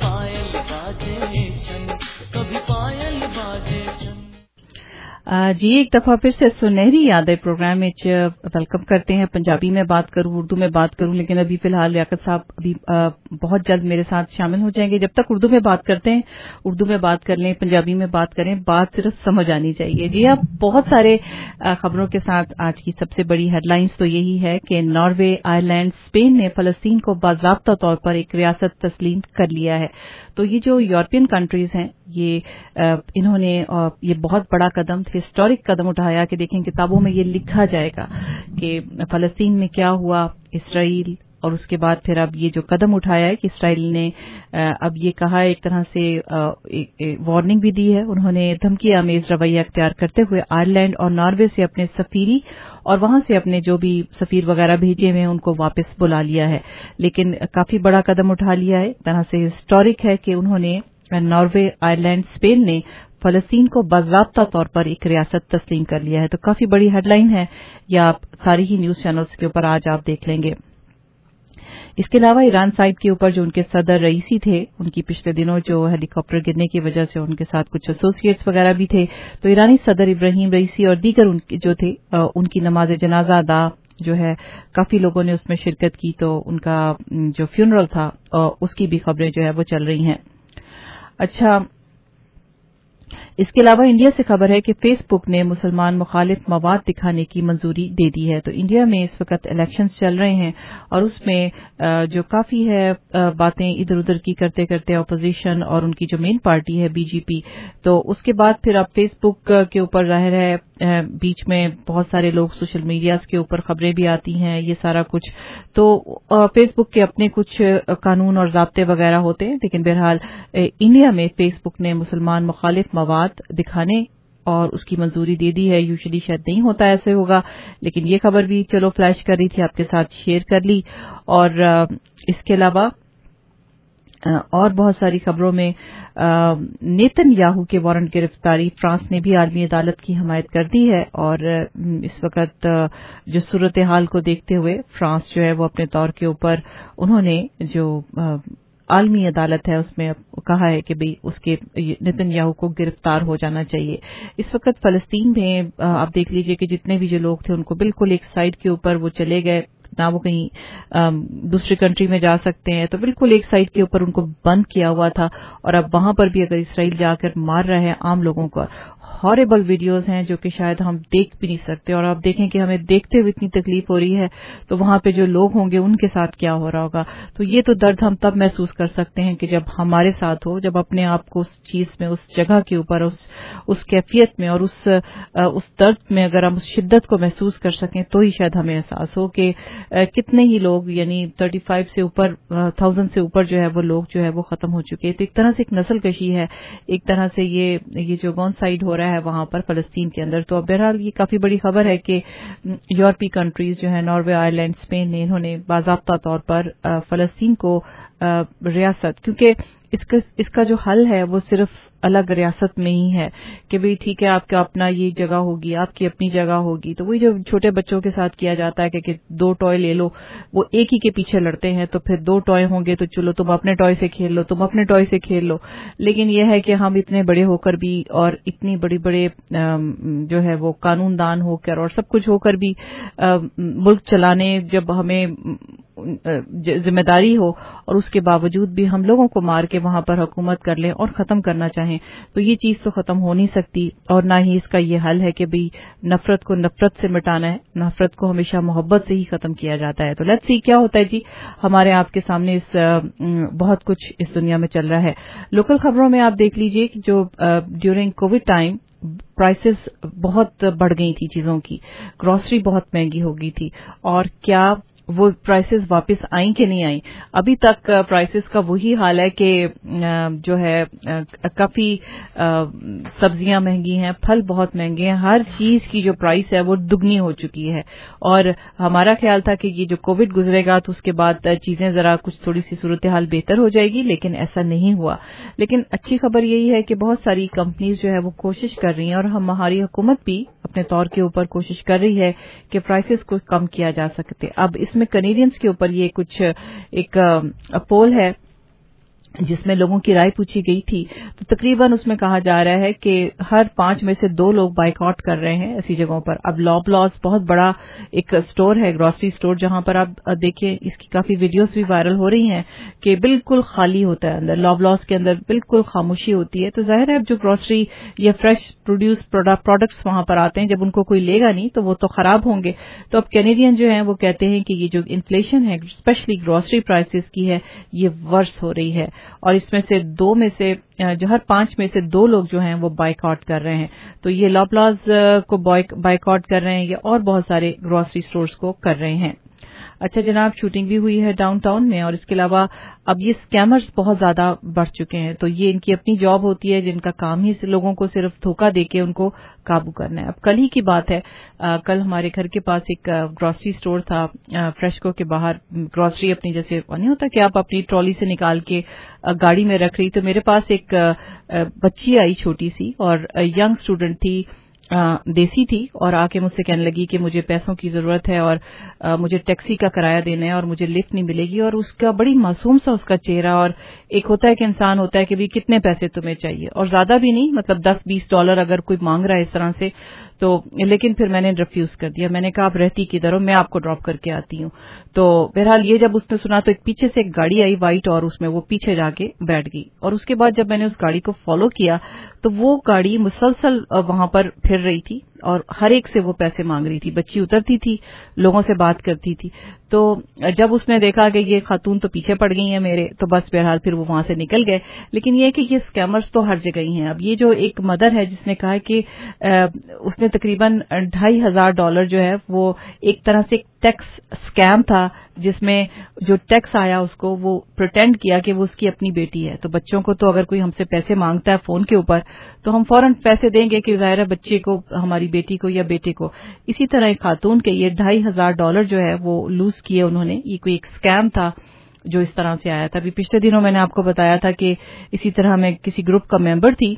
जी एक दफा फिर से सुनहरी यादें programme में welcome करते हैं। पंजाबी में बात करूं, उर्दू में बात करूं, लेकिन अभी फिलहाल लियाकत साहब अभी आ, बहुत जल्द मेरे साथ शामिल हो जाएंगे। जब तक उर्दू में बात करते हैं, उर्दू में बात कर लें, पंजाबी में बात करें, बात सिर्फ समझ आनी चाहिए। जी आप बहुत सारे खबरों के साथ आज की सबसे बड़ी हेडलाइंस तो यही है कि नॉर्वे, आयरलैंड, स्पेन ने फलस्तीन को बाज़ाब्ता तौर पर एक रियासत तस्लीम कर लिया है। तो ये जो यूरोपियन कंट्रीज हैं, ये इन्होंने ये बहुत बड़ा कदम, हिस्टोरिक कदम उठाया कि देखें किताबों में ये लिखा जाएगा कि फलस्तीन में क्या हुआ, इसराइल, और उसके बाद फिर अब ये जो कदम उठाया है कि इसराइल ने अब ये कहा, एक तरह से वार्निंग भी दी है। उन्होंने धमकी आमेज रवैया अख्तियार करते हुए आयरलैंड और नॉर्वे से अपने सफीरी और वहां से अपने जो भी सफीर वगैरह भेजे हुए हैं उनको वापस बुला लिया है। लेकिन काफी बड़ा कदम उठा लिया है, तरह से हिस्टोरिक है कि उन्होंने नॉर्वे, आयरलैंड, स्पेन ने फलस्तीन को बाज़ाब्ता तौर पर एक रियासत तस्लीम कर लिया है। तो काफी बड़ी हेडलाइन है, या आप सारी ही न्यूज चैनल्स के ऊपर आज आप देख लेंगे। इसके अलावा ईरान साइड के ऊपर जो उनके सदर रईसी थे, उनकी पिछले दिनों जो हेलीकॉप्टर गिरने की वजह से उनके साथ कुछ एसोसिएट्स वगैरह भी थे, तो ईरानी सदर इब्राहिम रईसी और दीगर उनके जो थे उनकी नमाज जनाजा अदा जो है काफी लोगों ने उसमें शिरकत की। तो उनका जो फ्यूनरल था उसकी भी खबरें जो है वो चल रही हैं। अच्छा, इसके अलावा इंडिया से खबर है कि फेसबुक ने मुसलमान मुखालिफ मवाद दिखाने की मंजूरी दे दी है। तो इंडिया में इस वक्त इलेक्शंस चल रहे हैं और उसमें जो काफी है बातें इधर उधर की करते करते अपोजिशन और उनकी जो मेन पार्टी है बीजेपी, तो उसके बाद फिर अब फेसबुक के ऊपर जाहिर है बीच में बहुत सारे लोग सोशल मीडिया के ऊपर खबरें भी आती हैं, ये सारा कुछ। तो फेसबुक के अपने कुछ कानून और ज़ाब्ते वगैरह होते हैं, लेकिन बहरहाल इंडिया में फेसबुक ने मुसलमान मुखालिफ मवाद दिखाने और उसकी मंजूरी दे दी है। यूजुअली शायद नहीं होता, ऐसे होगा, लेकिन ये खबर भी चलो फ्लैश कर रही थी, आपके साथ शेयर कर ली। और इसके अलावा और बहुत सारी खबरों में नेतन्याहू के वारंट गिरफ्तारी, फ्रांस ने भी आलमी अदालत की हमायत कर दी है। और इस वक्त जो सूरत हाल को देखते हुए फ्रांस जो है वो अपने तौर के ऊपर उन्होंने जो आलमी अदालत है उसमें कहा है कि भाई उसके नेतन्याहू को गिरफ्तार हो जाना चाहिए। इस वक्त फलस्तीन में आप देख लीजिए कि जितने भी जो लोग थे उनको बिल्कुल एक साइड के ऊपर वो चले गए, ना वो कहीं दूसरी कंट्री में जा सकते हैं, तो बिल्कुल एक साइड के ऊपर उनको बंद किया हुआ था। और अब वहां पर भी अगर इसराइल जाकर मार रहे हैं आम लोगों को, हॉरेबल वीडियोस हैं जो कि शायद हम देख भी नहीं सकते। और आप देखें कि हमें देखते हुए इतनी तकलीफ हो रही है, तो वहां पे जो लोग होंगे उनके साथ क्या हो रहा होगा। तो ये तो दर्द हम तब महसूस कर सकते हैं कि जब हमारे साथ हो, जब अपने आप को उस चीज में, उस जगह के ऊपर, उस उस कैफियत में और उस उस दर्द में अगर हम उस शिद्दत को महसूस कर सकें, तो ही शायद हमें एहसास हो कि कितने ही लोग, यानी पैंतीस से ऊपर थाउजेंड से ऊपर जो है वो लोग जो है वो खत्म हो चुके हैं। तो एक तरह से एक नस्ल कशी है, एक तरह से ये ये जो गॉनसाइड हो रहा है वहां पर फलस्तीन के अंदर। तो अब बहरहाल ये काफी बड़ी खबर है कि यूरोपीय कंट्रीज जो है, नॉर्वे, आयरलैंड, स्पेन ने, इन्होंने बाज़ाब्ता तौर पर फलस्तीन को रियासत, क्योंकि इसका इसका जो हल है वो सिर्फ अलग रियासत में ही है कि भाई ठीक है आपका अपना ये जगह होगी, आपकी अपनी जगह होगी। तो वही जो छोटे बच्चों के साथ किया जाता है कि, कि दो टॉय ले लो, वो एक ही के पीछे लड़ते हैं, तो फिर दो टॉय होंगे तो चलो तुम अपने टॉय से खेल लो, तुम अपने टॉय से खेल लो। लेकिन यह है कि हम इतने बड़े होकर भी और इतनी बड़ी बड़े जो है वो कानूनदान होकर और सब कुछ होकर भी मुल्क चलाने जब हमें जिम्मेदारी हो और उसके बावजूद भी हम लोगों को मार के वहां पर हुकूमत कर लें और खत्म करना चाहें, तो ये चीज तो खत्म हो नहीं सकती। और ना ही इसका ये हल है कि भाई नफरत को नफरत से मिटाना है, नफरत को हमेशा मोहब्बत से ही खत्म किया जाता है। तो लेट्स सी क्या होता है जी। हमारे आपके सामने इस बहुत कुछ इस दुनिया में चल रहा है। लोकल खबरों में आप देख लीजिए कि जो ड्यूरिंग कोविड टाइम प्राइसेस बहुत बढ़ गई थी चीजों की, ग्रोसरी बहुत महंगी हो गई थी, और क्या वो प्राइसेस वापस आई कि नहीं आई? अभी तक प्राइसेस का वही हाल है कि जो है काफी सब्जियां महंगी हैं, फल बहुत महंगे हैं, हर चीज की जो प्राइस है वो दुगनी हो चुकी है। और हमारा ख्याल था कि ये जो कोविड गुजरेगा तो उसके बाद चीजें जरा कुछ थोड़ी सी सूरत हाल बेहतर हो जाएगी, लेकिन ऐसा नहीं हुआ। लेकिन अच्छी खबर यही है कि बहुत सारी कंपनीज जो है वो कोशिश कर रही हैं, और हमारी हुकूमत भी अपने तौर के ऊपर कोशिश कर रही है कि प्राइसेस को कम किया जा सकते। अब इसमें कनेडियंस के ऊपर ये कुछ एक पोल है जिसमें लोगों की राय पूछी गई थी, तो तकरीबन उसमें कहा जा रहा है कि हर पांच में से दो लोग बाइकआउट कर रहे हैं ऐसी जगहों पर। अब लॉबलॉज बहुत बड़ा एक स्टोर है, ग्रोसरी स्टोर, जहां पर आप देखिए इसकी काफी वीडियोस भी वायरल हो रही हैं कि बिल्कुल खाली होता है अंदर, लॉबलॉज के अंदर बिल्कुल खामोशी होती है। तो जाहिर है जो ग्रोसरी या फ्रेश प्रोड्यूस प्रोडक्ट्स वहां पर आते हैं, जब उनको कोई लेगा नहीं तो वो तो खराब होंगे। तो अब कैनेडियन जो है वो कहते हैं कि ये जो इन्फ्लेशन है स्पेशली ग्रोसरी प्राइसेस की है, ये वर्स हो रही है, और इसमें से दो में से जो हर पांच में से दो लोग जो हैं वो बाइकआउट कर रहे हैं। तो ये लॉबलॉज को बाइकआउट कर रहे हैं, ये और बहुत सारे ग्रोसरी स्टोर्स को कर रहे हैं। अच्छा जनाब, शूटिंग भी हुई है डाउनटाउन में, और इसके अलावा अब ये स्कैमर्स बहुत ज्यादा बढ़ चुके हैं। तो ये इनकी अपनी जॉब होती है जिनका काम ही लोगों को सिर्फ धोखा देके उनको काबू करना है। अब कल ही की बात है, आ, कल हमारे घर के पास एक ग्रोसरी स्टोर था, फ्रेशको के बाहर ग्रोसरी अपनी जैसे नहीं होता कि आप अपनी ट्रॉली से निकाल के गाड़ी में रख रही, तो मेरे पास एक बच्ची आई छोटी सी, और यंग स्टूडेंट थी, आ, देसी थी, और आके मुझसे कहने लगी कि मुझे पैसों की जरूरत है और आ, मुझे टैक्सी का किराया देना है और मुझे लिफ्ट नहीं मिलेगी। और उसका बड़ी मासूम सा उसका चेहरा, और एक होता है कि इंसान होता है कि भी कितने पैसे तुम्हें चाहिए, और ज्यादा भी नहीं, मतलब दस बीस डॉलर अगर कोई मांग रहा है इस तरह से तो। लेकिन फिर मैंने रिफ्यूज कर दिया, मैंने कहा आप रहती किधर हो, मैं आपको ड्रॉप करके आती हूँ। तो बहरहाल ये जब उसने सुना तो एक पीछे से एक गाड़ी आई वाइट, और उसमें वो पीछे जाके बैठ गई। और उसके बाद जब मैंने उस गाड़ी को फॉलो किया तो वो गाड़ी मुसलसल वहां पर फिर रही थी, और हर एक से वो पैसे मांग रही थी। बच्ची उतरती थी, लोगों से बात करती थी। तो जब उसने देखा कि ये खातून तो पीछे पड़ गई है मेरे, तो बस बहरहाल फिर वो वहां से निकल गए। लेकिन ये कि ये स्कैमर्स तो हर जगह ही हैं। अब ये जो एक मदर है जिसने कहा कि उसने तकरीबन ढाई हजार डॉलर जो है वो एक तरह से टैक्स स्कैम था, जिसमें जो टैक्स आया उसको वो प्रिटेंड किया कि वो उसकी अपनी बेटी है। तो बच्चों को तो अगर कोई हमसे पैसे मांगता है फोन के ऊपर तो हम फौरन पैसे देंगे कि जाहिर है बच्चे को, हमारी बेटी को या बेटे को। इसी तरह एक खातून के ये ढाई हजार डॉलर जो है वो लूज किए उन्होंने। ये कोई एक स्कैम था जो इस तरह से आया था। अभी पिछले दिनों मैंने आपको बताया था कि इसी तरह मैं किसी ग्रुप का मेंबर थी,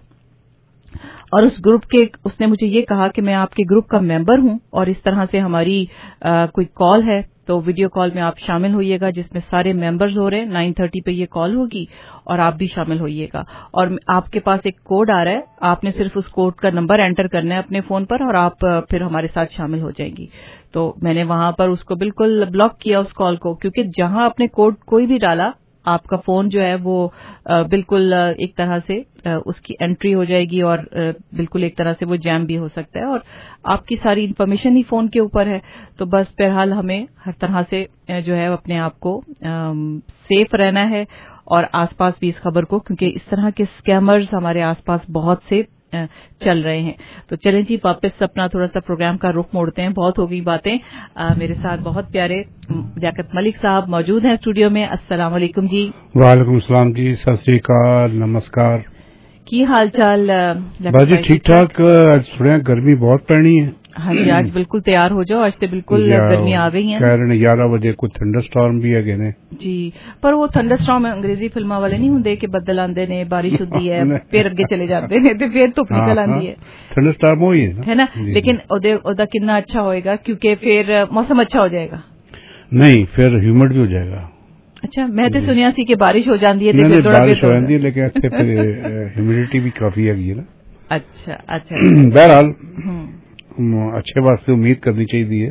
और उस ग्रुप के उसने मुझे ये कहा कि मैं आपके ग्रुप का मेंबर हूं और इस तरह से हमारी आ, कोई कॉल है, तो तो वीडियो कॉल में आप शामिल होइएगा जिसमें सारे मेंबर्स हो रहे हैं। नाइन थर्टी पे ये कॉल होगी और आप भी शामिल होइएगा। और आपके पास एक कोड आ रहा है, आपने सिर्फ उस कोड का नंबर एंटर करना है अपने फोन पर और आप फिर हमारे साथ शामिल हो जाएंगी। तो मैंने वहां पर उसको बिल्कुल ब्लॉक किया उस कॉल को, क्योंकि जहां आपने कोड कोई भी डाला आपका फोन जो है वो बिल्कुल एक तरह से उसकी एंट्री हो जाएगी और बिल्कुल एक तरह से वो जैम भी हो सकता है और आपकी सारी इन्फॉर्मेशन ही फोन के ऊपर है। तो बस बहरहाल हमें हर तरह से जो है अपने आप को सेफ रहना है और आसपास भी इस खबर को, क्योंकि इस तरह के स्कैमर्स हमारे आसपास बहुत से चल रहे हैं। तो चलें जी वापस अपना थोड़ा सा प्रोग्राम का रुख मोड़ते हैं। बहुत हो गई बातें। आ, मेरे साथ बहुत प्यारे लियाकत मलिक साहब मौजूद हैं स्टूडियो में। अस्सलाम वालेकुम जी। वालेकुम सलाम जी, सत श्री अकाल, नमस्कार। की हाल चाल? बस जी ठीक ठाक। आज थोड़ा गर्मी बहुत पैनी है। हाँ जी, आज बिल्कुल तैयार हो जाओ, आज तो बिल्कुल गर्मी आ गई है। कह रहे ग्यारह बजे कोई थंडर स्टॉर्म भी है ने जी, पर वो थंडर स्टॉर्म अंग्रेजी फिल्मा वाले नहीं होंगे कि बदल आंदे ने, बारिश होती है फिर अगे चले जाते हैं तो फिर धुप निकल आंदी है। थंडर स्टॉर्म हो ही है ना, लेकिन ओदा कितना अच्छा होएगा क्योंकि फिर मौसम अच्छा हो जाएगा। नहीं, फिर ह्यूमिड भी हो जाएगा। अच्छा, मैं तो सुनिया सी कि बारिश हो जाती है, फिर बारिश हो जाती है, लेकिन ह्यूमिडिटी भी काफी है ना। अच्छा अच्छा, बहरहाल अच्छे वास्ते उम्मीद करनी चाहिए।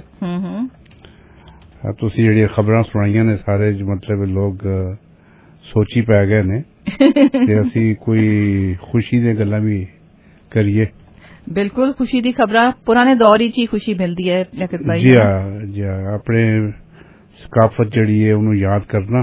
तुसी जेहड़ियां खबरां सुनाइयां ने सारे मतलब लोग सोची पै गए ने ते असी कोई खुशी दी गल्लां भी करिए। बिल्कुल, खुशी दी खबरां पुराने दौर ही खुशी मिलती है लियाकत भाई। जी हां जी हां, अपने सकाफत जेहड़ी है उन्हें याद करना।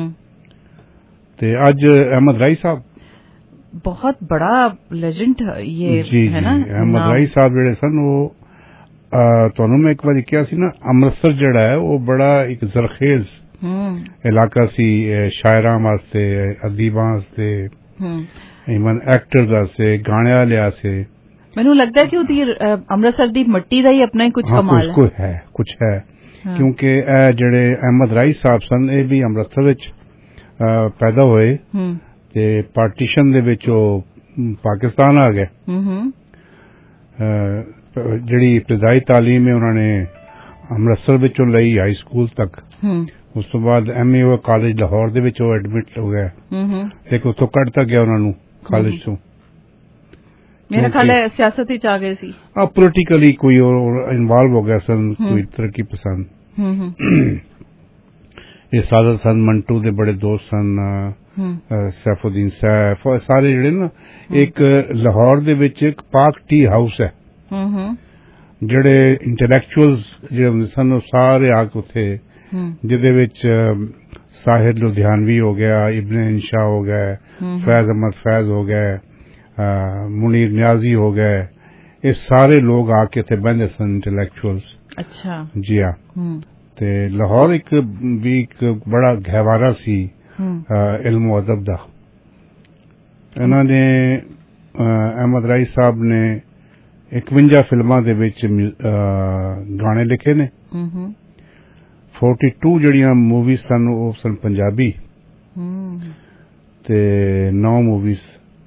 ते अज अहमद राई साहब बहुत बड़ा लेजेंड ये जी, है ना। अहमद राई साहब जेड़े सन वो तुहानू मैं एक बार क्या सी ना, अमृतसर जेड़ा है वो बड़ा एक जरखेज इलाका सी शायरां वास्ते, अदीबां वास्ते, इवन एक्टर्स वास्ते, गाने वाले वास्ते। मैनू लगता है कि उदी अमृतसर दी मिट्टी दा ही अपना ही कुछ हाँ, कमाल कुछ है कुछ है हाँ। क्योंकि जेड़े अहमद राई साहब सन ये भी अमृतसर विच पैदा होए ते पार्टीशन दे विच पाकिस्तान आ गए। जिहड़ी इब्तदाई तालीम है उन्होंने अमृतसर विचों लई हाई स्कूल तक। उस तो बाद M A O college Lahore दे विच एडमिट हो गया, लेकिन उतों कढ़ता गया उन्होंने कॉलेज तो। मेरा ख्याल है सियासत ही आ गए सी। हाँ, पोलिटिकली कोई और इन्वॉल्व हो गया सन, कोई तरक्की पसंद। ये सादत सन, मंटू दे बड़े दोस्त सन, सैफुद्दीन सैफ, सारे जेड़े ना। एक लाहौर दे विच एक पाक टी हाउस है, जेड़े इंटलैक्चुअल्स जेड़े सन सारे आके उथे, जिदे विच साहिर लुधियानवी हो गया, इब्ने इंशा हो गए, फैज अहमद फैज हो गए, मुनीर न्याजी हो गए, ये सारे लोग आके थे बहते सन इंटलैक्चुअल्स। अच्छा जी हाँ। ते लाहौर एक भी एक बड़ा गहवारा सी इल्म अदब दा। इन्होंने अहमद राई साहब ने इकवंजा फिल्मां दे विच गाने लिखे ने। फोर्टी टू जड़ियां मूवीज सन वो सन पंजाबी ते नौ मूवीज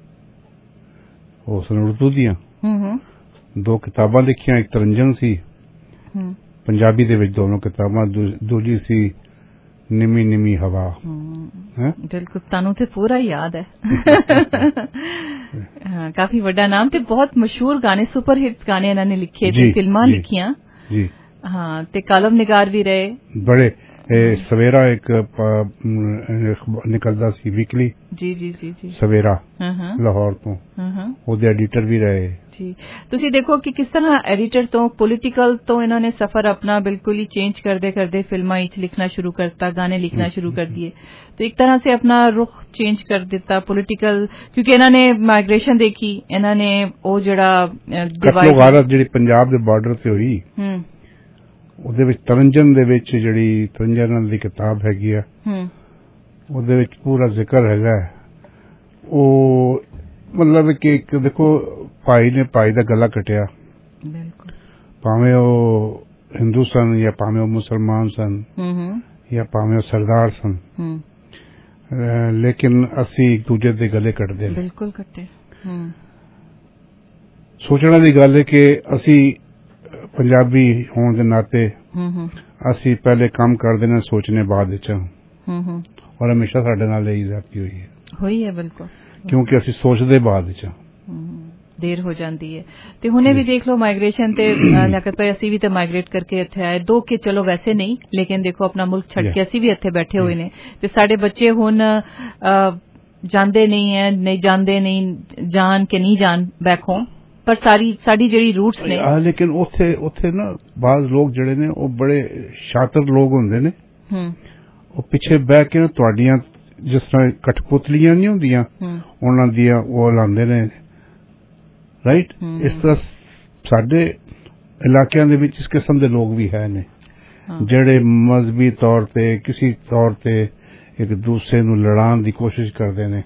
वो सन उर्दू दियां। दो किताबां लिखियां, एक तरंजन सी पंजाबी दे विच दोनों किताबां, दूजी सी निमी निमी हवा। बिल्कुल, तानू ते पूरा याद है। हाँ, काफी बड़ा नाम ते बहुत मशहूर गाने, सुपर हिट्स गाने इन्होंने लिखे थे, फिल्मां लिखियां। जी हाँ, ते कालम निगार भी रहे बड़े। ए, सवेरा एक निकलदा सी वीकली। जी जी जी जी सवेरा लाहौर तो ओदे एडिटर भी रहे। जी, तुसी देखो कि किस तरह एडिटर तो पॉलिटिकल तो इन्होंने सफर अपना बिल्कुल ही चेंज कर दे कर दे, फिल्मां इच लिखना शुरू करता, गाने लिखना शुरू कर दिए, तो एक तरह से अपना रुख चेंज कर देता पॉलिटिकल, क्योंकि इन्होंने माइग्रेशन देखी, इन्होंने वो जड़ा गारत जेडी पंजाब दे बॉर्डर ते हुई, ਉਹਦੇ ਵਿੱਚ ਤਰੰਜਨ ਦੇ ਵਿੱਚ ਜਿਹੜੀ ਤਰੰਜਨ ਦੀ ਕਿਤਾਬ ਹੈਗੀ ਆ ਉਹਦੇ ਵਿੱਚ ਪੂਰਾ ਜ਼ਿਕਰ ਹੈਗਾ। ਉਹ ਮਤਲਬ ਕਿ ਇੱਕ ਦੇਖੋ ਭਾਈ ਨੇ ਭਾਈ ਦਾ ਗਲਾ ਕੱਟਿਆ, ਭਾਵੇਂ ਉਹ ਹਿੰਦੂ ਸਨ ਜਾਂ ਭਾਵੇਂ ਉਹ ਮੁਸਲਮਾਨ ਸਨ ਜਾਂ ਭਾਵੇਂ ਉਹ ਸਰਦਾਰ ਸਨ, ਲੇਕਿਨ ਅਸੀਂ ਇੱਕ ਦੂਜੇ ਦੇ ਗਲੇ ਕੱਟਦੇ ਨੇ। ਬਿਲਕੁਲ ਕੱਟੇ। ਸੋਚਣ ਦੀ ਗੱਲ ਹੈ ਕਿ ਅਸੀਂ ਪੰਜਾਬੀ ਹੋਣ ਦੇ ਨਾਤੇ ਅਸੀਂ ਪਹਿਲੇ ਕੰਮ ਕਰਦੇ ਨੇ ਸੋਚਨੇ ਬਾਅਦ ਵਿੱਚ ਔਰ ਹਮੇਸ਼ਾ ਸਾਡੇ ਨਾਲ ਇਹੀ ਜ਼ਿਆਦਤੀ ਹੋਈ ਹੈ ਹੋਈ ਹੈ ਬਿਲਕੁਲ ਕਿਉਂਕਿ ਅਸੀਂ ਸੋਚਦੇ ਬਾਅਦ ਵਿੱਚ ਦੇਰ ਹੋ ਜਾਂਦੀ ਹੈ ਤੇ ਹੁਣੇ ਵੀ ਦੇਖ ਲਓ ਮਾਈਗ੍ਰੇਸ਼ਨ ਤੇ ਲਿਆਕਤ ਭਾਈ ਅਸੀਂ ਵੀ ਤੇ ਮਾਈਗ੍ਰੇਟ ਕਰਕੇ ਇੱਥੇ ਆਏ ਦੋ ਕਿ ਚਲੋ ਵੈਸੇ ਨਹੀਂ ਲੇਕਿਨ ਦੇਖੋ ਆਪਣਾ ਮੁਲਕ ਛੱਡ ਕੇ ਅਸੀਂ ਵੀ ਇੱਥੇ ਬੈਠੇ ਹੋਏ ਨੇ ਤੇ ਸਾਡੇ ਬੱਚੇ ਹੁਣ ਜਾਂਦੇ ਨਹੀਂ ਹੈ ਨਹੀਂ ਜਾਂਦੇ ਨਹੀਂ ਜਾਣ ਕੇ ਨਹੀਂ ਜਾਣ ਬੈਕ ਹੋਮ ਪਰ ਸਾਰੀ ਸਾਡੀ ਜਿਹੜੀ ਰੂਟਸ ਨੇ ਲੇਕਿਨ ਉੱਥੇ ਉੱਥੇ ਨਾ ਬਾਜ਼ ਲੋਕ ਜਿਹੜੇ ਨੇ ਉਹ ਬੜੇ ਸ਼ਾਤਰ ਲੋਕ ਹੁੰਦੇ ਨੇ ਉਹ ਪਿੱਛੇ ਬਹਿ ਕੇ ਤੁਹਾਡੀਆਂ ਜਿਸ ਤਰ੍ਹਾਂ ਕਠਪੁਤਲੀਆਂ ਨਹੀਂ ਹੁੰਦੀਆਂ ਉਹਨਾਂ ਦੀਆਂ ਉਹ ਲਾਉਂਦੇ ਨੇ ਰਾਈਟ ਇਸ ਤਰ੍ਹਾਂ ਸਾਡੇ ਇਲਾਕਿਆਂ ਦੇ ਵਿੱਚ ਇਸ ਕਿਸਮ ਦੇ ਲੋਕ ਵੀ ਹੈ ਨੇ ਜਿਹੜੇ ਮਜ਼ਹਬੀ ਤੌਰ ਤੇ ਕਿਸੇ ਤੌਰ ਤੇ ਇੱਕ ਦੂਸਰੇ ਨੂੰ ਲੜਾਉਣ ਦੀ ਕੋਸ਼ਿਸ਼ ਕਰਦੇ ਨੇ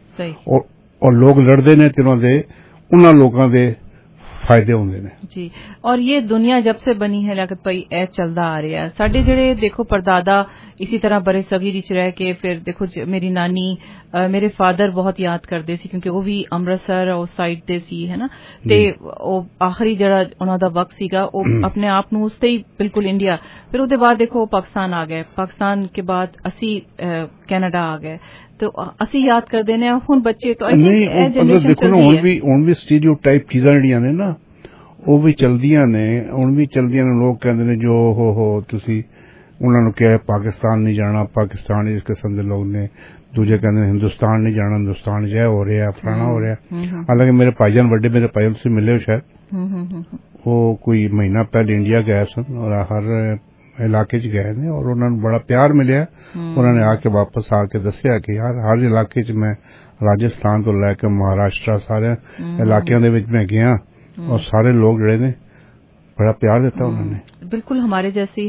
ਔਰ ਲੋਕ ਲੜਦੇ ਨੇ ਤੇ ਉਹਨਾਂ ਦੇ ਉਹਨਾਂ ਲੋਕਾਂ ਦੇ फायदे होंगे ने जी और ये दुनिया जब से बनी है लियाकत भाई ए चलता आ रहा है साडे जेड़े देखो परदादा इसी तरह बड़े सगीर विच रह के फिर देखो मेरी नानी आ, मेरे फादर बहुत याद करते सी क्योंकि वो भी अमृतसर उस साइड ते सी है ना ते ओ आखिरी जड़ा उन्हां दा वक्त सीगा ओ अपने आप नु उसते ही बिल्कुल इंडिया फिर उहदे बाद देखो पाकिस्तान आ गए पाकिस्तान के बाद असी कनाडा आ गए तो असी याद करदे ने हुण बच्चे तो नहीं देखो ना हुण भी हुण भी स्टीरियोटाइप चीज़ां जिहड़ियां ने ना ਉਹ ਵੀ ਚਲਦੀਆਂ ਨੇ ਹੁਣ ਵੀ ਚਲਦੀਆਂ ਨੇ ਲੋਕ ਕਹਿੰਦੇ ਨੇ ਜੋ ਹੋ ਹੋ ਤੁਸੀਂ ਉਹਨਾਂ ਨੂੰ ਕਿਹਾ ਪਾਕਿਸਤਾਨ ਨਹੀਂ ਜਾਣਾ ਪਾਕਿਸਤਾਨ ਇਸ ਕਿਸਮ ਦੇ ਲੋਕ ਨੇ ਦੂਜੇ ਕਹਿੰਦੇ ਨੇ ਹਿੰਦੁਸਤਾਨ ਨਹੀਂ ਜਾਣਾ ਹਿੰਦੁਸਤਾਨ ਚ ਹੋ ਰਿਹਾ ਫਲਾਣਾ ਹੋ ਰਿਹਾ ਹਾਲਾਂਕਿ ਮੇਰੇ ਭਾਈਜਾਨ ਵੱਡੇ ਮੇਰੇ ਭਾਈ ਤੁਸੀਂ ਮਿਲੇ ਹੋ ਸ਼ਾਇਦ ਉਹ ਕੋਈ ਮਹੀਨਾ ਪਹਿਲੇ ਇੰਡੀਆ ਗਏ ਸਨ ਔਰ ਹਰ ਇਲਾਕੇ ਚ ਗਏ ਨੇ ਔਰ ਉਹਨਾਂ ਨੂੰ ਬੜਾ ਪਿਆਰ ਮਿਲਿਆ ਉਹਨਾਂ ਨੇ ਆ ਕੇ ਵਾਪਸ ਆ ਕੇ ਦੱਸਿਆ ਕਿ ਯਾਰ ਹਰ ਇਲਾਕੇ ਚ ਮੈਂ ਰਾਜਸਥਾਨ ਤੋਂ ਲੈ ਕੇ ਮਹਾਰਾਸ਼ਟਰ ਸਾਰੇ ਇਲਾਕਿਆਂ ਦੇ ਵਿੱਚ ਮੈਂ ਗਿਆ और सारे लोग जड़े ने बड़ा प्यार देता उन्होंने बिल्कुल हमारे जैसे ही